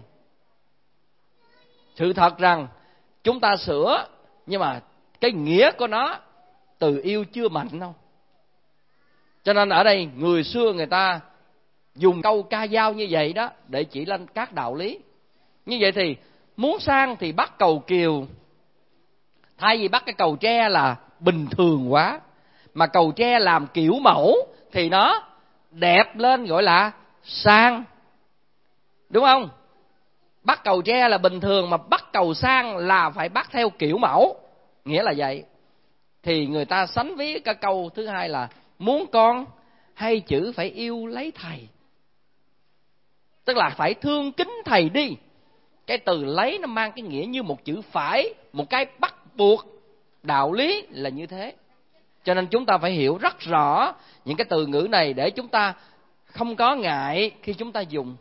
Sự thật rằng chúng ta sửa, nhưng mà cái nghĩa của nó từ yêu chưa mạnh đâu. Cho nên ở đây người xưa người ta dùng câu ca dao như vậy đó để chỉ lên các đạo lý. Như vậy thì muốn sang thì bắt cầu kiều, thay vì bắt cái cầu tre là bình thường quá, mà cầu tre làm kiểu mẫu thì nó đẹp lên, gọi là sang, đúng không? Bắt cầu tre là bình thường, mà bắt cầu sang là phải bắt theo kiểu mẫu, nghĩa là vậy. Thì người ta sánh ví cái câu thứ hai là muốn con hay chữ phải yêu lấy thầy, tức là phải thương kính thầy đi. Cái từ lấy nó mang cái nghĩa như một chữ phải, một cái bắt buộc. Đạo lý là như thế. Cho nên chúng ta phải hiểu rất rõ những cái từ ngữ này để chúng ta không có ngại khi chúng ta dùng.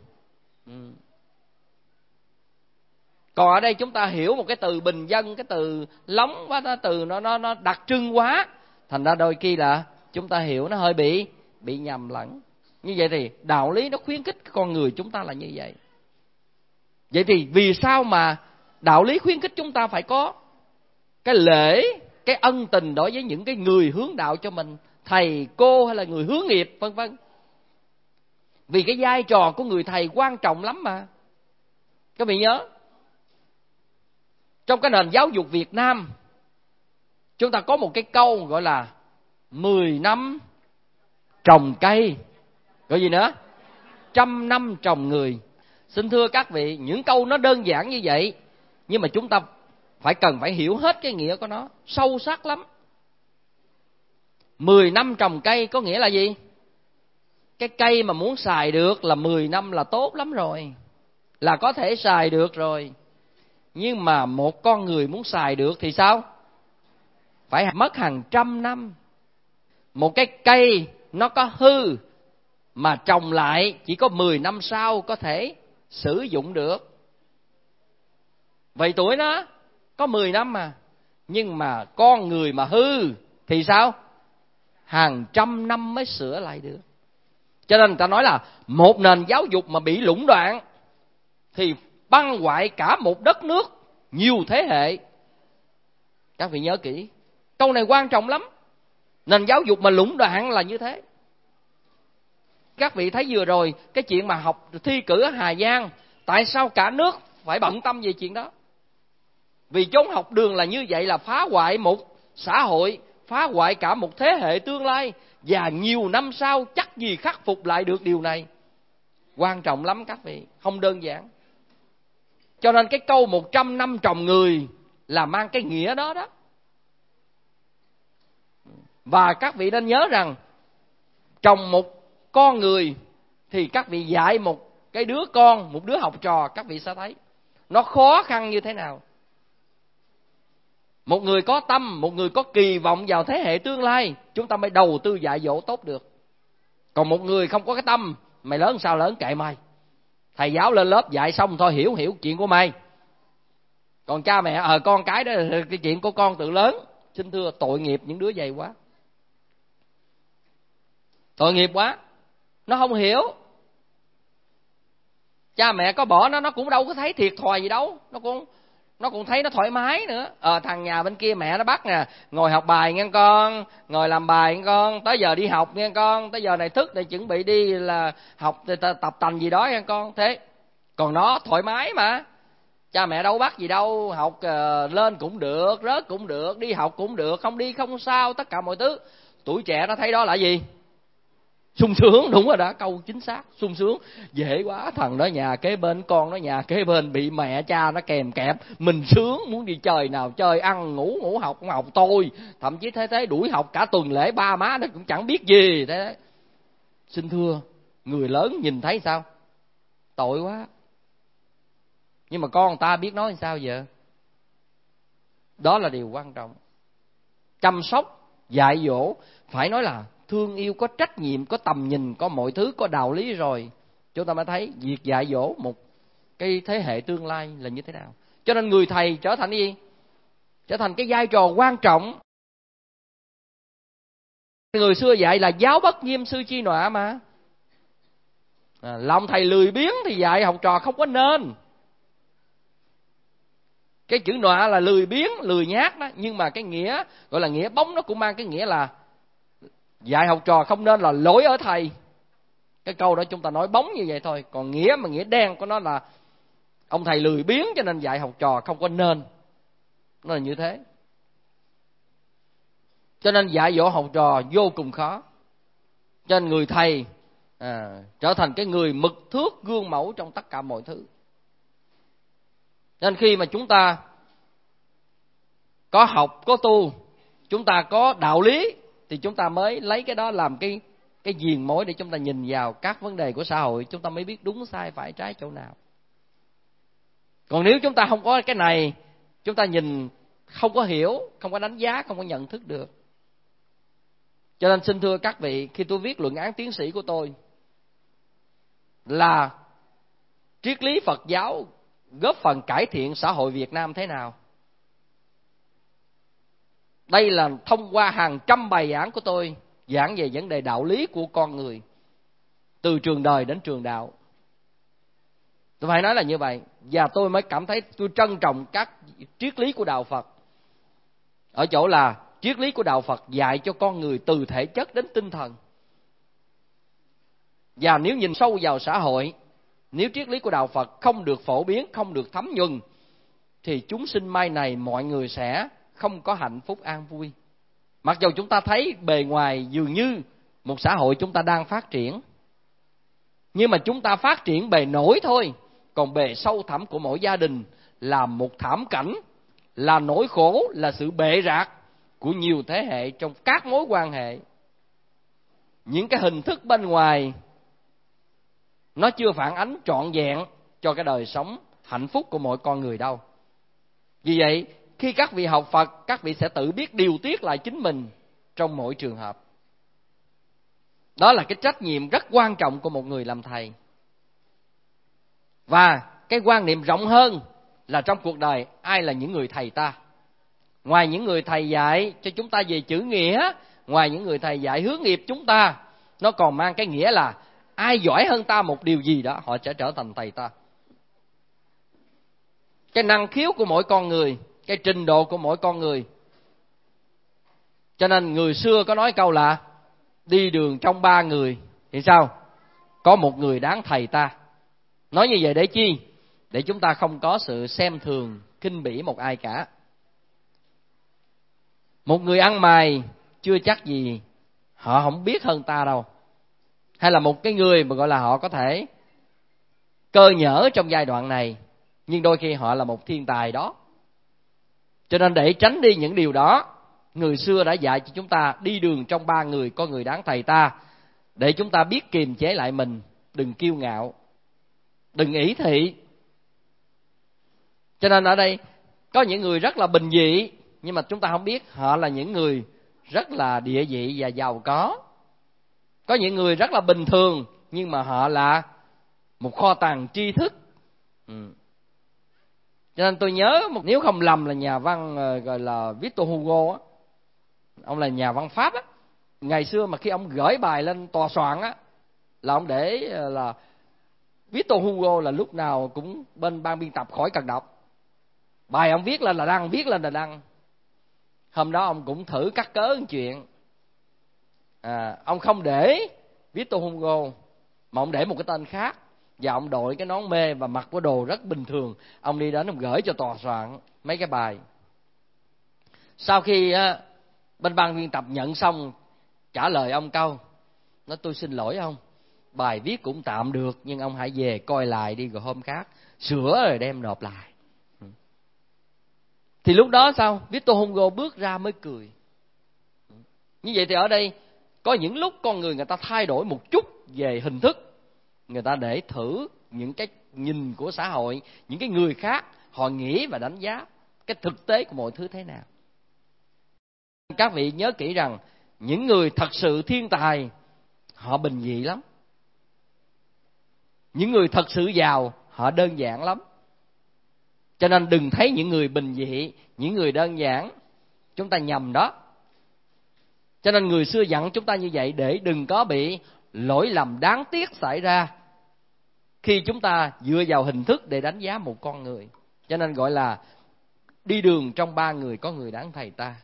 Còn ở đây chúng ta hiểu một cái từ bình dân, cái từ lóng quá, nó từ nó đặc trưng quá, thành ra đôi khi là chúng ta hiểu nó hơi bị nhầm lẫn. Như vậy thì đạo lý nó khuyến khích con người chúng ta là như vậy. Vậy thì vì sao mà đạo lý khuyến khích chúng ta phải có cái lễ, cái ân tình đối với những cái người hướng đạo cho mình, thầy, cô hay là người hướng nghiệp vân vân. Vì cái vai trò của người thầy quan trọng lắm mà. Các vị nhớ, trong cái nền giáo dục Việt Nam, chúng ta có một cái câu gọi là 10 năm trồng cây, gọi gì nữa? 100 năm trồng người. Xin thưa các vị, những câu nó đơn giản như vậy, nhưng mà chúng ta cần phải hiểu hết cái nghĩa của nó, sâu sắc lắm. 10 năm trồng cây có nghĩa là gì? Cái cây mà muốn xài được là 10 năm là tốt lắm rồi, là có thể xài được rồi. Nhưng mà một con người muốn xài được thì sao? Phải mất hàng trăm năm. Một cái cây nó có hư mà trồng lại chỉ có 10 năm sau có thể sử dụng được. Vậy tuổi nó có 10 năm mà. Nhưng mà con người mà hư thì sao? Hàng trăm năm mới sửa lại được. Cho nên người ta nói là một nền giáo dục mà bị lũng đoạn thì băng hoại cả một đất nước, nhiều thế hệ. Các vị nhớ kỹ, câu này quan trọng lắm. Nền giáo dục mà lũng đoạn là như thế. Các vị thấy vừa rồi cái chuyện mà học thi cử ở Hà Giang, tại sao cả nước phải bận tâm về chuyện đó? Vì chốn học đường là như vậy, là phá hoại một xã hội, phá hoại cả một thế hệ tương lai, và nhiều năm sau chắc gì khắc phục lại được điều này. Quan trọng lắm các vị, không đơn giản. Cho nên cái câu 100 năm trồng người là mang cái nghĩa đó đó. Và các vị nên nhớ rằng trồng một con người thì các vị dạy một cái đứa con, một đứa học trò, các vị sẽ thấy nó khó khăn như thế nào. Một người có tâm, một người có kỳ vọng vào thế hệ tương lai, chúng ta mới đầu tư dạy dỗ tốt được. Còn một người không có cái tâm, mày lớn sao lớn kệ mày, thầy giáo lên lớp dạy xong thôi, hiểu chuyện của mày. Còn cha mẹ con cái đó là cái chuyện của con tự lớn. Xin thưa, tội nghiệp những đứa vậy quá, tội nghiệp quá. Nó không hiểu. Cha mẹ có bỏ nó cũng đâu có thấy thiệt thòi gì đâu, nó cũng thấy nó thoải mái nữa. Thằng nhà bên kia mẹ nó bắt nè, ngồi học bài nghe con, ngồi làm bài nghe con, tới giờ đi học nghe con, tới giờ này thức để chuẩn bị đi là học tập tành gì đó nghe con. Thế còn nó thoải mái mà, cha mẹ đâu bắt gì đâu, học lên cũng được, rớt cũng được, đi học cũng được, không đi không sao, tất cả mọi thứ. Tuổi trẻ nó thấy đó là gì? Sung sướng. Đúng rồi đó, câu chính xác, sung sướng. Dễ quá, thằng đó nhà kế bên, con nó nhà kế bên bị mẹ cha nó kèm kẹp, mình sướng, muốn đi chơi nào chơi, ăn ngủ học không học tôi, thậm chí thế đuổi học cả tuần lễ, ba má nó cũng chẳng biết gì. Thế xin thưa, người lớn nhìn thấy sao? Tội quá. Nhưng mà con người ta biết nói làm sao giờ? Đó là điều quan trọng. Chăm sóc, dạy dỗ, phải nói là thương yêu, có trách nhiệm, có tầm nhìn, có mọi thứ, có đạo lý rồi chúng ta mới thấy việc dạy dỗ một cái thế hệ tương lai là như thế nào. Cho nên người thầy trở thành cái gì? Trở thành cái vai trò quan trọng. Người xưa dạy là giáo bất nghiêm sư chi nọa mà. Lòng thầy lười biếng thì dạy học trò không có nên. Cái chữ nọa là lười biếng, lười nhác đó. Nhưng mà cái nghĩa gọi là nghĩa bóng, nó cũng mang cái nghĩa là dạy học trò không nên là lỗi ở thầy. Cái câu đó chúng ta nói bóng như vậy thôi. Còn nghĩa mà nghĩa đen của nó là ông thầy lười biếng cho nên dạy học trò không có nên. Nó là như thế. Cho nên dạy dỗ học trò vô cùng khó. Cho nên người thầy trở thành cái người mực thước gương mẫu trong tất cả mọi thứ. Nên khi mà chúng ta có học, có tu, chúng ta có đạo lý, thì chúng ta mới lấy cái đó làm cái diền mối để chúng ta nhìn vào các vấn đề của xã hội. Chúng ta mới biết đúng sai phải trái chỗ nào. Còn nếu chúng ta không có cái này, chúng ta nhìn không có hiểu, không có đánh giá, không có nhận thức được. Cho nên xin thưa các vị, khi tôi viết luận án tiến sĩ của tôi là triết lý Phật giáo góp phần cải thiện xã hội Việt Nam thế nào. Đây là thông qua hàng trăm bài giảng của tôi giảng về vấn đề đạo lý của con người, từ trường đời đến trường đạo. Tôi phải nói là như vậy. Và tôi mới cảm thấy tôi trân trọng các triết lý của đạo Phật, ở chỗ là triết lý của đạo Phật dạy cho con người từ thể chất đến tinh thần. Và nếu nhìn sâu vào xã hội, nếu triết lý của đạo Phật không được phổ biến, không được thấm nhuần, thì chúng sinh mai này mọi người sẽ không có hạnh phúc an vui. Mặc dù chúng ta thấy bề ngoài dường như một xã hội chúng ta đang phát triển, nhưng mà chúng ta phát triển bề nổi thôi. Còn bề sâu thẳm của mỗi gia đình là một thảm cảnh, là nỗi khổ, là sự bệ rạc của nhiều thế hệ trong các mối quan hệ. Những cái hình thức bên ngoài nó chưa phản ánh trọn vẹn cho cái đời sống hạnh phúc của mỗi con người đâu. Vì vậy, khi các vị học Phật, các vị sẽ tự biết điều tiết lại chính mình trong mỗi trường hợp. Đó là cái trách nhiệm rất quan trọng của một người làm thầy. Và cái quan niệm rộng hơn là trong cuộc đời ai là những người thầy ta. Ngoài những người thầy dạy cho chúng ta về chữ nghĩa, ngoài những người thầy dạy hướng nghiệp chúng ta, nó còn mang cái nghĩa là ai giỏi hơn ta một điều gì đó, họ sẽ trở thành thầy ta. Cái năng khiếu của mỗi con người, cái trình độ của mỗi con người. Cho nên người xưa có nói câu là đi đường trong 3 người thì sao? Có một người đáng thầy ta. Nói như vậy để chi? Để chúng ta không có sự xem thường, khinh bỉ một ai cả. Một người ăn mày chưa chắc gì họ không biết hơn ta đâu. Hay là một cái người mà gọi là họ có thể cơ nhỡ trong giai đoạn này, nhưng đôi khi họ là một thiên tài đó. Cho nên để tránh đi những điều đó, người xưa đã dạy cho chúng ta đi đường trong 3 người, có người đáng thầy ta, để chúng ta biết kiềm chế lại mình, đừng kiêu ngạo, đừng ỷ thị. Cho nên ở đây có những người rất là bình dị, nhưng mà chúng ta không biết họ là những người rất là địa vị và giàu có. Có những người rất là bình thường, nhưng mà họ là một kho tàng tri thức. Cho nên tôi nhớ, nếu không lầm là nhà văn gọi là Victor Hugo á, ông là nhà văn Pháp á. Ngày xưa mà khi ông gửi bài lên tòa soạn á, là ông để là Victor Hugo là lúc nào cũng bên ban biên tập khỏi cần đọc. Bài ông viết lên là đăng, viết lên là đăng. Hôm đó ông cũng thử cắt cớ một chuyện. Ông không để Victor Hugo, mà ông để một cái tên khác. Và ông đội cái nón mê và mặc cái đồ rất bình thường. Ông đi đến ông gửi cho tòa soạn mấy cái bài. Sau khi bên ban biên tập nhận xong, trả lời ông câu, nói tôi xin lỗi ông, bài viết cũng tạm được, nhưng ông hãy về coi lại đi, rồi hôm khác sửa rồi đem nộp lại. Thì lúc đó sao? Victor Hugo bước ra mới cười. Như vậy thì ở đây có những lúc con người ta thay đổi một chút về hình thức, người ta để thử những cái nhìn của xã hội, những cái người khác họ nghĩ và đánh giá cái thực tế của mọi thứ thế nào. Các vị nhớ kỹ rằng những người thật sự thiên tài họ bình dị lắm. Những người thật sự giàu họ đơn giản lắm. Cho nên đừng thấy những người bình dị, những người đơn giản, chúng ta nhầm đó. Cho nên người xưa dặn chúng ta như vậy để đừng có bị lỗi lầm đáng tiếc xảy ra khi chúng ta dựa vào hình thức để đánh giá một con người. Cho nên gọi là đi đường trong ba người có người đáng thầy ta.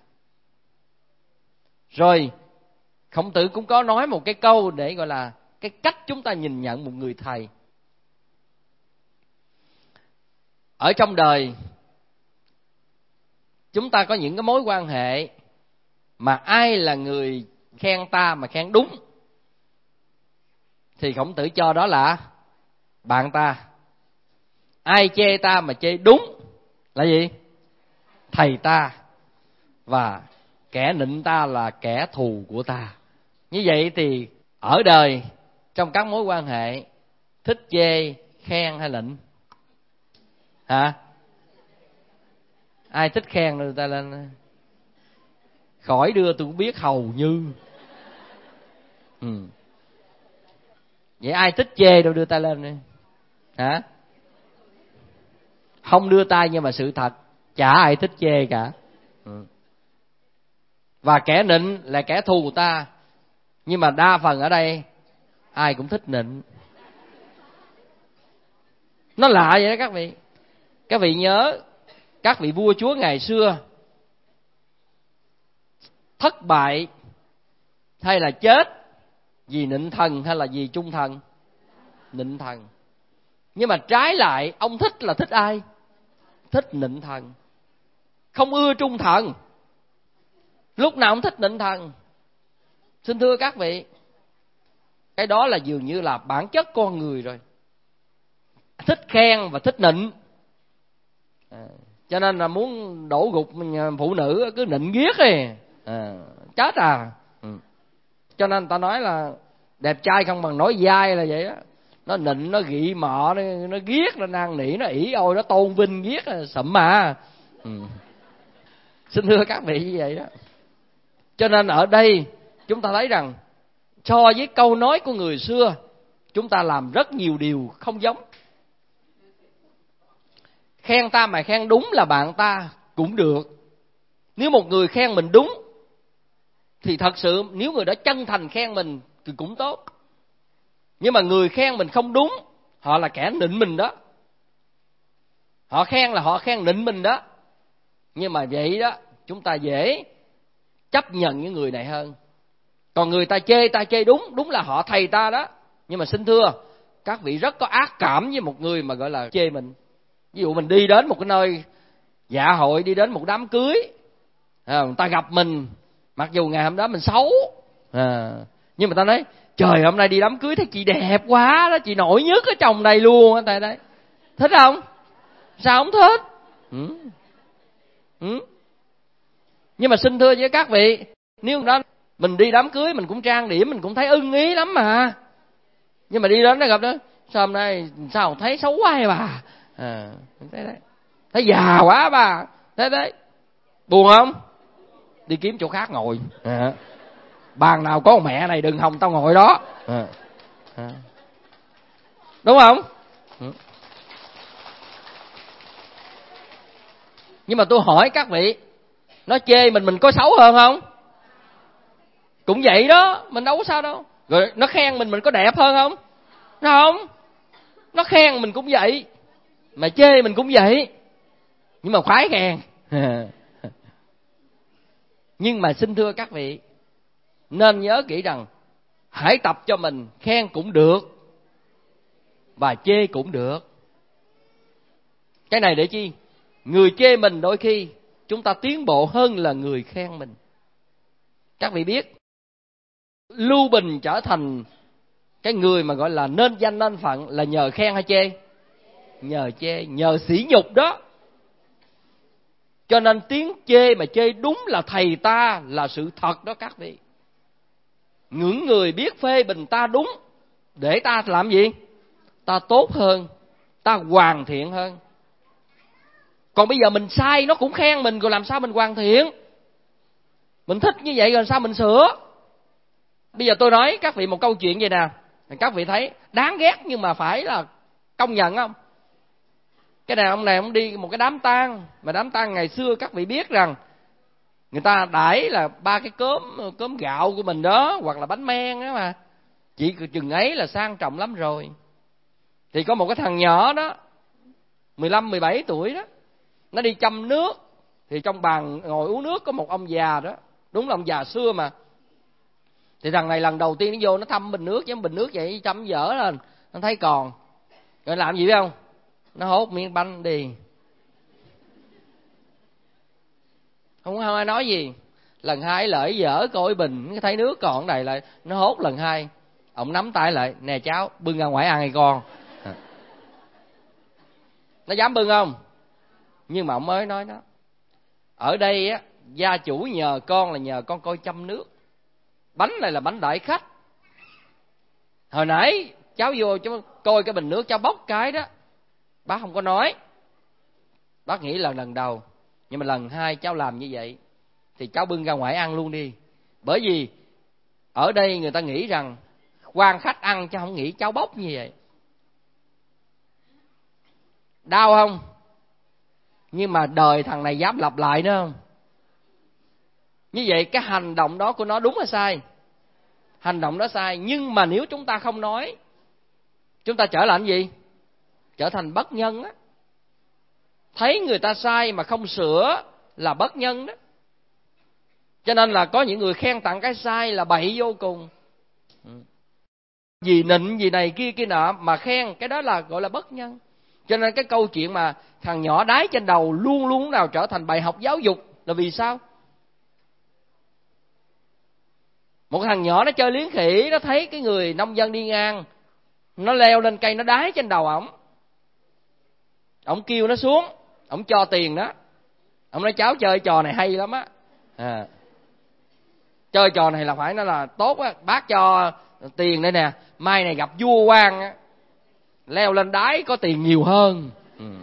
Rồi Khổng Tử cũng có nói một cái câu để gọi là cái cách chúng ta nhìn nhận một người thầy. Ở trong đời chúng ta có những cái mối quan hệ mà ai là người khen ta mà khen đúng thì Khổng Tử cho đó là bạn ta. Ai chê ta mà chê đúng là gì? Thầy ta. Và kẻ nịnh ta là kẻ thù của ta. Như vậy thì ở đời trong các mối quan hệ thích chê, khen hay nịnh? Hả? Ai thích khen đưa ta lên. Khỏi đưa tôi cũng biết hầu như. Vậy ai thích chê đâu đưa tay lên đi. Hả? Không đưa tay nhưng mà sự thật chả ai thích chê cả. Và kẻ nịnh là kẻ thù của ta. Nhưng mà đa phần ở đây ai cũng thích nịnh. Nó lạ vậy đó các vị. Các vị nhớ các vị vua chúa ngày xưa thất bại hay là chết vì nịnh thần hay là vì trung thần? Nịnh thần. Nhưng mà trái lại ông thích là thích ai? Thích nịnh thần. Không ưa trung thần. Lúc nào ông thích nịnh thần. Xin thưa các vị, cái đó là dường như là bản chất con người rồi. Thích khen và thích nịnh. Cho nên là muốn đổ gục phụ nữ cứ nịnh giết đi. Chết à. Cho nên ta nói là đẹp trai không bằng nói dai là vậy đó. Nó nịnh, nó gị mọ, nó giết, nó năn nỉ, nó ỷ ôi, nó tôn vinh giết sậm mà. Xin thưa các vị như vậy đó. Cho nên ở đây chúng ta thấy rằng so với câu nói của người xưa, chúng ta làm rất nhiều điều không giống. Khen ta mà khen đúng là bạn ta cũng được. Nếu một người khen mình đúng thì thật sự nếu người đó chân thành khen mình thì cũng tốt. Nhưng mà người khen mình không đúng, họ là kẻ nịnh mình đó. Họ khen là họ khen nịnh mình đó. Nhưng mà vậy đó, chúng ta dễ chấp nhận những người này hơn. Còn người ta chê đúng, đúng là họ thầy ta đó. Nhưng mà xin thưa, các vị rất có ác cảm với một người mà gọi là chê mình. Ví dụ mình đi đến một cái nơi dạ hội, đi đến một đám cưới, người ta gặp mình, mặc dù ngày hôm đó mình xấu, nhưng mà ta nói trời, hôm nay đi đám cưới thấy chị đẹp quá đó, chị nổi nhất ở trong đây luôn á. Tại đây thích không? Sao không thích? Nhưng mà xin thưa với các vị, nếu đó mình đi đám cưới mình cũng trang điểm, mình cũng thấy ưng ý lắm mà. Nhưng mà đi đến đó gặp đó, sao hôm nay sao thấy xấu quá vậy bà? Thấy đấy, thấy già quá bà, thấy đấy, buồn không? Đi kiếm chỗ khác ngồi. Bàn nào có mẹ này đừng hòng tao ngồi đó. Đúng không? Nhưng mà tôi hỏi các vị, nó chê mình có xấu hơn không? Cũng vậy đó, mình đâu có sao đâu. Rồi nó khen mình có đẹp hơn không? Không. Nó khen mình cũng vậy, mà chê mình cũng vậy. Nhưng mà khoái khen. Nhưng mà xin thưa các vị, nên nhớ kỹ rằng hãy tập cho mình khen cũng được và chê cũng được. Cái này để chi? Người chê mình đôi khi chúng ta tiến bộ hơn là người khen mình. Các vị biết Lưu Bình trở thành cái người mà gọi là nên danh nên phận là nhờ khen hay chê? Nhờ chê, nhờ sỉ nhục đó. Cho nên tiếng chê mà chê đúng là thầy ta là sự thật đó các vị. Những người biết phê bình ta đúng để ta làm gì? ta tốt hơn, ta hoàn thiện hơn. Còn bây giờ mình sai nó cũng khen mình, rồi làm sao mình hoàn thiện? Mình thích như vậy rồi sao mình sửa? Bây giờ tôi nói các vị một câu chuyện vậy nè, các vị thấy đáng ghét nhưng mà phải là công nhận không? Cái này ông đi một cái đám tang, mà đám tang ngày xưa các vị biết rằng người ta đãi là 3 cái cơm gạo của mình đó, hoặc là bánh men đó mà, chỉ chừng ấy là sang trọng lắm rồi. Thì có một cái thằng nhỏ đó 15-17 tuổi đó, nó đi châm nước, thì trong bàn ngồi uống nước có một ông già đó, đúng là ông già xưa mà. Thì thằng này lần đầu tiên nó vô nó thăm bình nước, chứ bình nước vậy châm dở lên, nó thấy còn, rồi làm gì biết không? Nó hốt miếng bánh đi, không ai nói gì. Lần hai lợi dở coi bình, thấy nước còn đầy lại, nó hốt lần hai. Ông nắm tay lại, nè cháu bưng ra ngoài ăn hay con. Nó dám bưng không? Nhưng mà ông mới nói đó, ở đây á, gia chủ nhờ con là nhờ con coi chăm nước, bánh này là bánh đãi khách. Hồi nãy cháu vô cháu coi cái bình nước, cháu bóc cái đó, bác không có nói, bác nghĩ là lần đầu. Nhưng mà lần hai cháu làm như vậy thì cháu bưng ra ngoài ăn luôn đi. Bởi vì ở đây người ta nghĩ rằng quan khách ăn, cháu không nghĩ cháu bóc như vậy. Đau không? Nhưng mà đời thằng này dám lặp lại nữa không? Như vậy cái hành động đó của nó đúng hay sai? Hành động đó sai. Nhưng mà nếu chúng ta không nói, chúng ta trở lại cái gì? Trở thành bất nhân á. Thấy người ta sai mà không sửa là bất nhân đó. Cho nên là có những người khen tặng cái sai là bậy vô cùng. Gì nịnh gì này kia nọ mà khen, cái đó là gọi là bất nhân. Cho nên cái câu chuyện mà thằng nhỏ đái trên đầu luôn luôn nào trở thành bài học giáo dục là vì sao? Một thằng nhỏ nó chơi liếng khỉ, nó thấy cái người nông dân đi ngang, nó leo lên cây nó đái trên đầu ổng. Ổng kêu nó xuống, ổng cho tiền đó. Ổng nói cháu chơi trò này hay lắm á. Chơi trò này là phải nó là tốt á, bác cho tiền đây nè, mai này gặp vua quan á, leo lên đái có tiền nhiều hơn.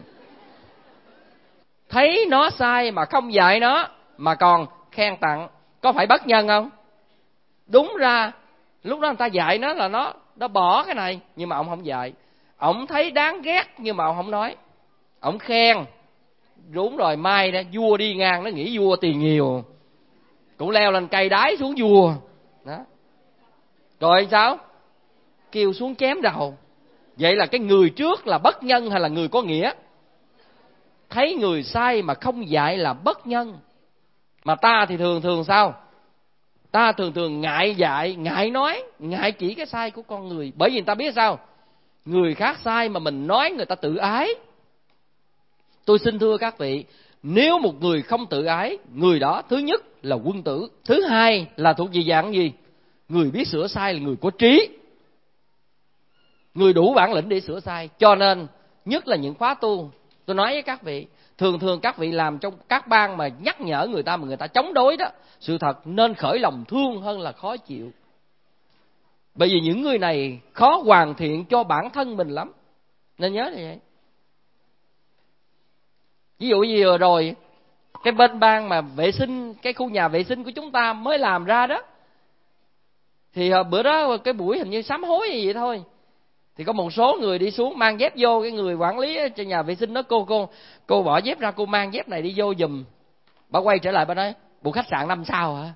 Thấy nó sai mà không dạy nó mà còn khen tặng, có phải bất nhân không? Đúng ra lúc đó người ta dạy nó là nó bỏ cái này, nhưng mà ông không dạy. Ông thấy đáng ghét nhưng mà ông không nói, ông khen. Đúng rồi, mai đó vua đi ngang nó nghĩ vua tiền nhiều, cũng leo lên cây đái xuống vua đó. Rồi sao? Kêu xuống chém đầu. Vậy là cái người trước là bất nhân hay là người có nghĩa? Thấy người sai mà không dạy là bất nhân. Mà ta thì thường sao? Ta thường ngại dạy, ngại nói, ngại chỉ cái sai của con người. Bởi vì người ta biết sao? Người khác sai mà mình nói người ta tự ái. Tôi xin thưa các vị, nếu một người không tự ái, người đó thứ nhất là quân tử, thứ hai là thuộc về dạng gì? Người biết sửa sai, là người có trí, người đủ bản lĩnh để sửa sai. Cho nên nhất là những khóa tu, tôi nói với các vị, thường các vị làm trong các ban mà nhắc nhở người ta mà người ta chống đối đó, sự thật nên khởi lòng thương hơn là khó chịu. Bởi vì những người này khó hoàn thiện cho bản thân mình lắm, nên nhớ như vậy. Ví dụ như vừa rồi cái bên ban mà vệ sinh, cái khu nhà vệ sinh của chúng ta mới làm ra đó, thì bữa đó cái buổi hình như sám hối gì vậy thôi, thì có một số người đi xuống mang dép vô. Cái người quản lý cho nhà vệ sinh đó, cô bỏ dép ra, cô mang dép này đi vô giùm. Bà quay trở lại bà nói, bộ khách sạn 5 sao hả?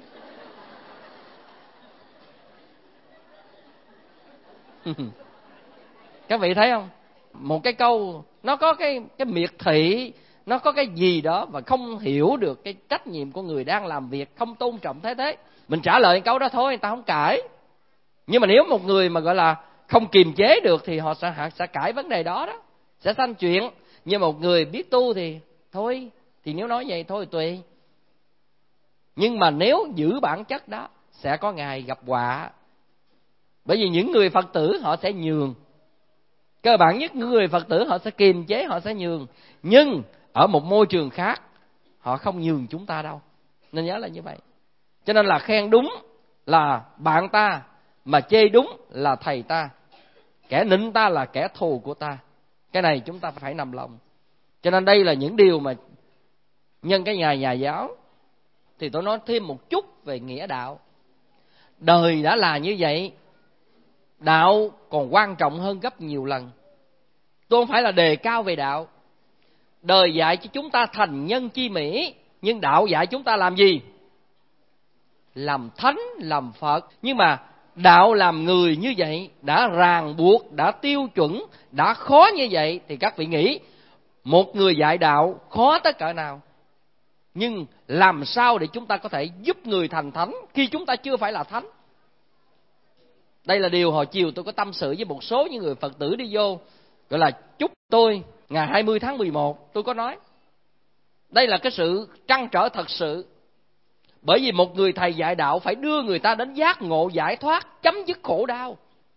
Các vị thấy không? Một cái câu nó có cái miệt thị, nó có cái gì đó và không hiểu được cái trách nhiệm của người đang làm việc, không tôn trọng thế. Mình trả lời câu đó thôi, người ta không cãi. Nhưng mà nếu một người mà gọi là không kiềm chế được thì họ sẽ cãi vấn đề đó, sẽ sanh chuyện. Nhưng một người biết tu thì thôi, thì nếu nói vậy thôi tùy. Nhưng mà nếu giữ bản chất đó sẽ có ngày gặp họa. Bởi vì những người Phật tử họ sẽ nhường. Cơ bản nhất những người Phật tử họ sẽ kiềm chế, họ sẽ nhường. Nhưng ở một môi trường khác họ không nhường chúng ta đâu. Nên nhớ là như vậy. Cho nên là khen đúng là bạn ta, mà chê đúng là thầy ta. kẻ nịnh ta là kẻ thù của ta. Cái này chúng ta phải nằm lòng. Cho nên đây là những điều mà nhân cái ngày nhà giáo thì tôi nói thêm một chút về nghĩa đạo. Đời đã là như vậy, đạo còn quan trọng hơn gấp nhiều lần. Tôi không phải là đề cao về đạo. Đời dạy cho chúng ta thành nhân chi mỹ, nhưng đạo dạy chúng ta làm gì? Làm thánh, làm Phật. Nhưng mà đạo làm người như vậy, đã ràng buộc, đã tiêu chuẩn, đã khó như vậy, thì các vị nghĩ một người dạy đạo khó tới cỡ nào? Nhưng làm sao để chúng ta có thể giúp người thành thánh khi chúng ta chưa phải là thánh? Đây là điều hồi chiều tôi có tâm sự với một số những người Phật tử đi vô, gọi là chúc tôi ngày 20 tháng 11. Tôi có nói đây là cái sự trăn trở thật sự. Bởi vì một người thầy dạy đạo phải đưa người ta đến giác ngộ, giải thoát, chấm dứt khổ đau.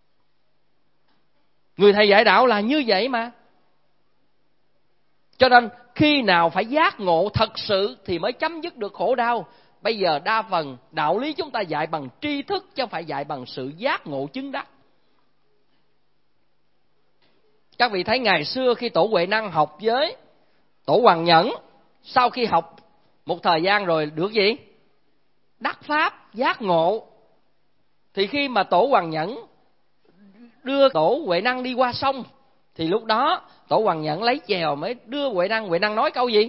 Người thầy dạy đạo là như vậy mà. Cho nên khi nào phải giác ngộ thật sự thì mới chấm dứt được khổ đau. Bây giờ đa phần đạo lý chúng ta dạy bằng tri thức, chứ không phải dạy bằng sự giác ngộ chứng đắc. Các vị thấy ngày xưa khi Tổ Huệ Năng học với Tổ Hoàng Nhẫn, sau khi học một thời gian rồi được gì? Đắc pháp, giác ngộ. Thì khi mà Tổ Hoàng Nhẫn đưa Tổ Huệ Năng đi qua sông, thì lúc đó Tổ Hoàng Nhẫn lấy chèo mới đưa Huệ Năng. Huệ Năng nói câu gì?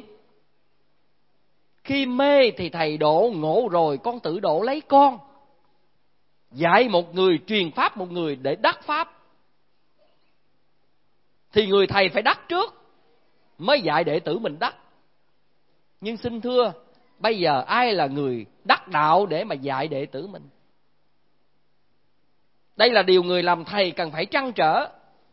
Khi mê thì thầy độ, ngộ rồi con tự độ lấy con. Dạy một người, truyền pháp một người để đắc pháp, thì người thầy phải đắc trước mới dạy đệ tử mình đắc. Nhưng xin thưa, bây giờ ai là người đắc đạo để mà dạy đệ tử mình? Đây là điều người làm thầy cần phải trăn trở.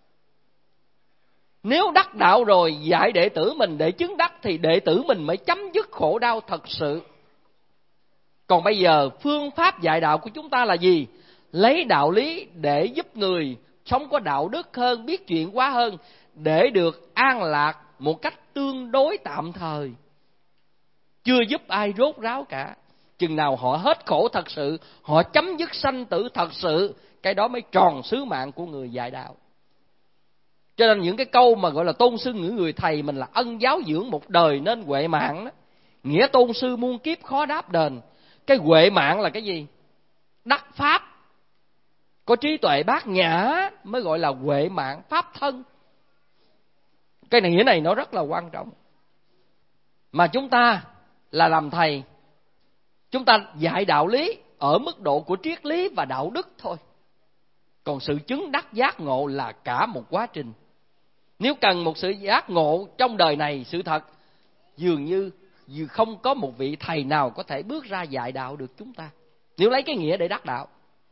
Nếu đắc đạo rồi dạy đệ tử mình để chứng đắc, thì đệ tử mình mới chấm dứt khổ đau thật sự. Còn bây giờ phương pháp dạy đạo của chúng ta là gì? Lấy đạo lý để giúp người sống có đạo đức hơn, biết chuyện quá hơn, để được an lạc một cách tương đối tạm thời. Chưa giúp ai rốt ráo cả. Chừng nào họ hết khổ thật sự, họ chấm dứt sanh tử thật sự, cái đó mới tròn sứ mạng của người dạy đạo. Cho nên những cái câu mà gọi là tôn xưng những người thầy mình là ân giáo dưỡng một đời nên huệ mạng đó, nghĩa tôn sư muôn kiếp khó đáp đền. Cái huệ mạng là cái gì? Đắc pháp, có trí tuệ bát nhã mới gọi là huệ mạng, pháp thân. Cái nghĩa này nó rất là quan trọng. Mà chúng ta là làm thầy, chúng ta dạy đạo lý ở mức độ của triết lý và đạo đức thôi. Còn sự chứng đắc giác ngộ là cả một quá trình. Nếu cần một sự giác ngộ trong đời này, sự thật dường như không có một vị thầy nào có thể bước ra dạy đạo được chúng ta, nếu lấy cái nghĩa để đắc đạo.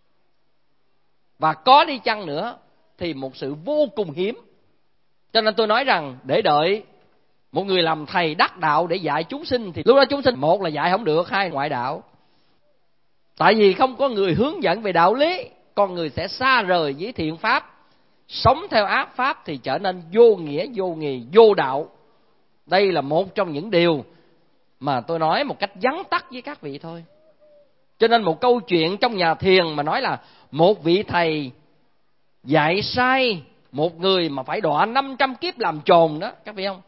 Và có đi chăng nữa thì một sự vô cùng hiếm. Cho nên tôi nói rằng để đợi một người làm thầy đắc đạo để dạy chúng sinh, thì lúc đó chúng sinh một là dạy không được, hai ngoại đạo. Tại vì không có người hướng dẫn về đạo lý, con người sẽ xa rời với thiện pháp, sống theo ác pháp thì trở nên vô nghĩa, vô nghị, vô đạo. Đây là một trong những điều mà tôi nói một cách vắn tắt với các vị thôi. Cho nên một câu chuyện trong nhà thiền mà nói là một vị thầy dạy sai một người mà phải đọa 500 kiếp làm trồn đó, các vị không?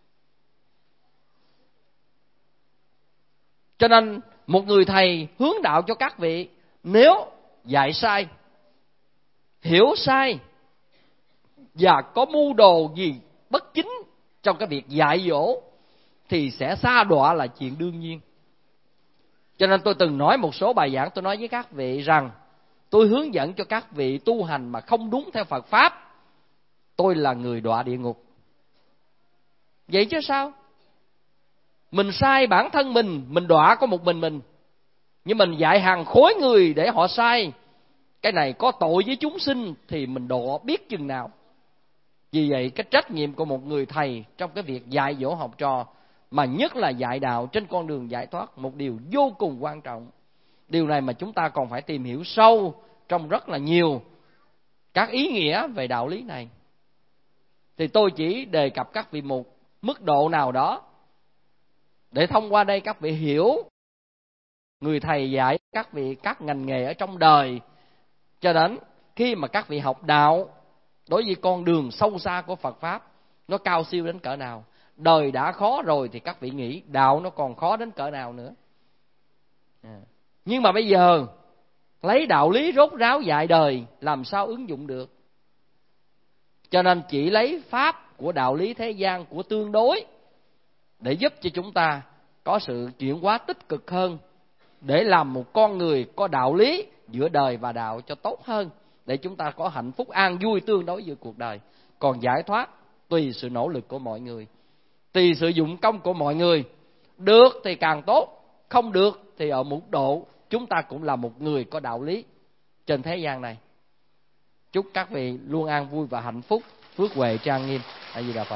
Cho nên một người thầy hướng đạo cho các vị, nếu dạy sai, hiểu sai và có mưu đồ gì bất chính trong cái việc dạy dỗ thì sẽ sa đọa là chuyện đương nhiên. Cho nên tôi từng nói một số bài giảng, tôi nói với các vị rằng tôi hướng dẫn cho các vị tu hành mà không đúng theo Phật Pháp, tôi là người đọa địa ngục. Vậy chứ sao? Mình sai bản thân mình đọa có một mình. Nhưng mình dạy hàng khối người để họ sai, cái này có tội với chúng sinh thì mình độ biết chừng nào. Vì vậy cái trách nhiệm của một người thầy trong cái việc dạy dỗ học trò, mà nhất là dạy đạo trên con đường giải thoát, một điều vô cùng quan trọng. Điều này mà chúng ta còn phải tìm hiểu sâu trong rất là nhiều các ý nghĩa về đạo lý này. Thì tôi chỉ đề cập các vị một mức độ nào đó, để thông qua đây các vị hiểu người thầy dạy các vị các ngành nghề ở trong đời, cho đến khi mà các vị học đạo đối với con đường sâu xa của Phật Pháp, nó cao siêu đến cỡ nào. Đời đã khó rồi thì các vị nghĩ đạo nó còn khó đến cỡ nào nữa. Nhưng mà bây giờ lấy đạo lý rốt ráo dạy đời làm sao ứng dụng được. Cho nên chỉ lấy pháp của đạo lý thế gian, của tương đối, để giúp cho chúng ta có sự chuyển hóa tích cực hơn, để làm một con người có đạo lý giữa đời và đạo cho tốt hơn, để chúng ta có hạnh phúc an vui tương đối giữa cuộc đời. Còn giải thoát tùy sự nỗ lực của mọi người, tùy sự dụng công của mọi người. Được thì càng tốt, không được thì ở một độ chúng ta cũng là một người có đạo lý trên thế gian này. Chúc các vị luôn an vui và hạnh phúc, phước huệ trang nghiêm. A Di Đà Phật.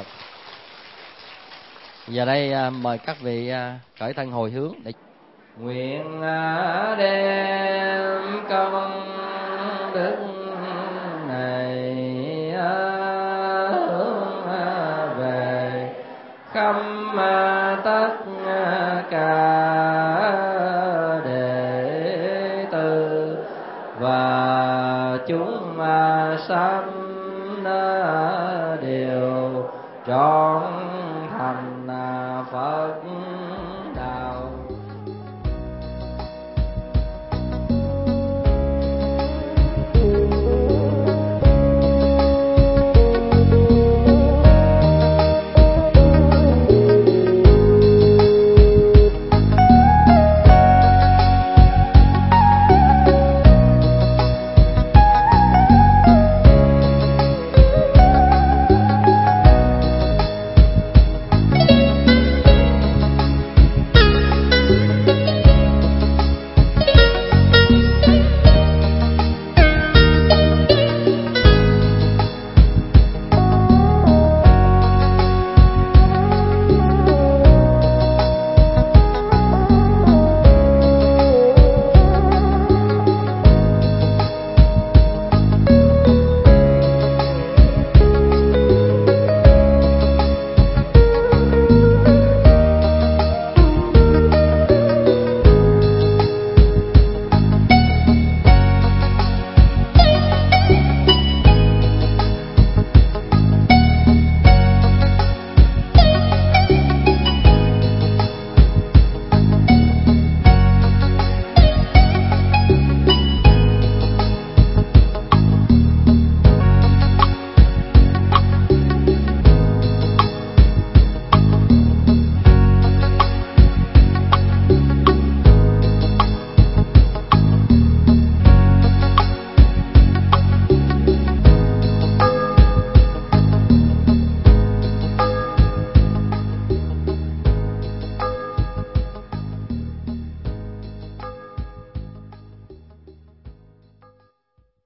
Giờ đây mời các vị khởi thân hồi hướng để nguyện đem công đức này hướng về khắp tất cả đệ tử và chúng sanh đều trọn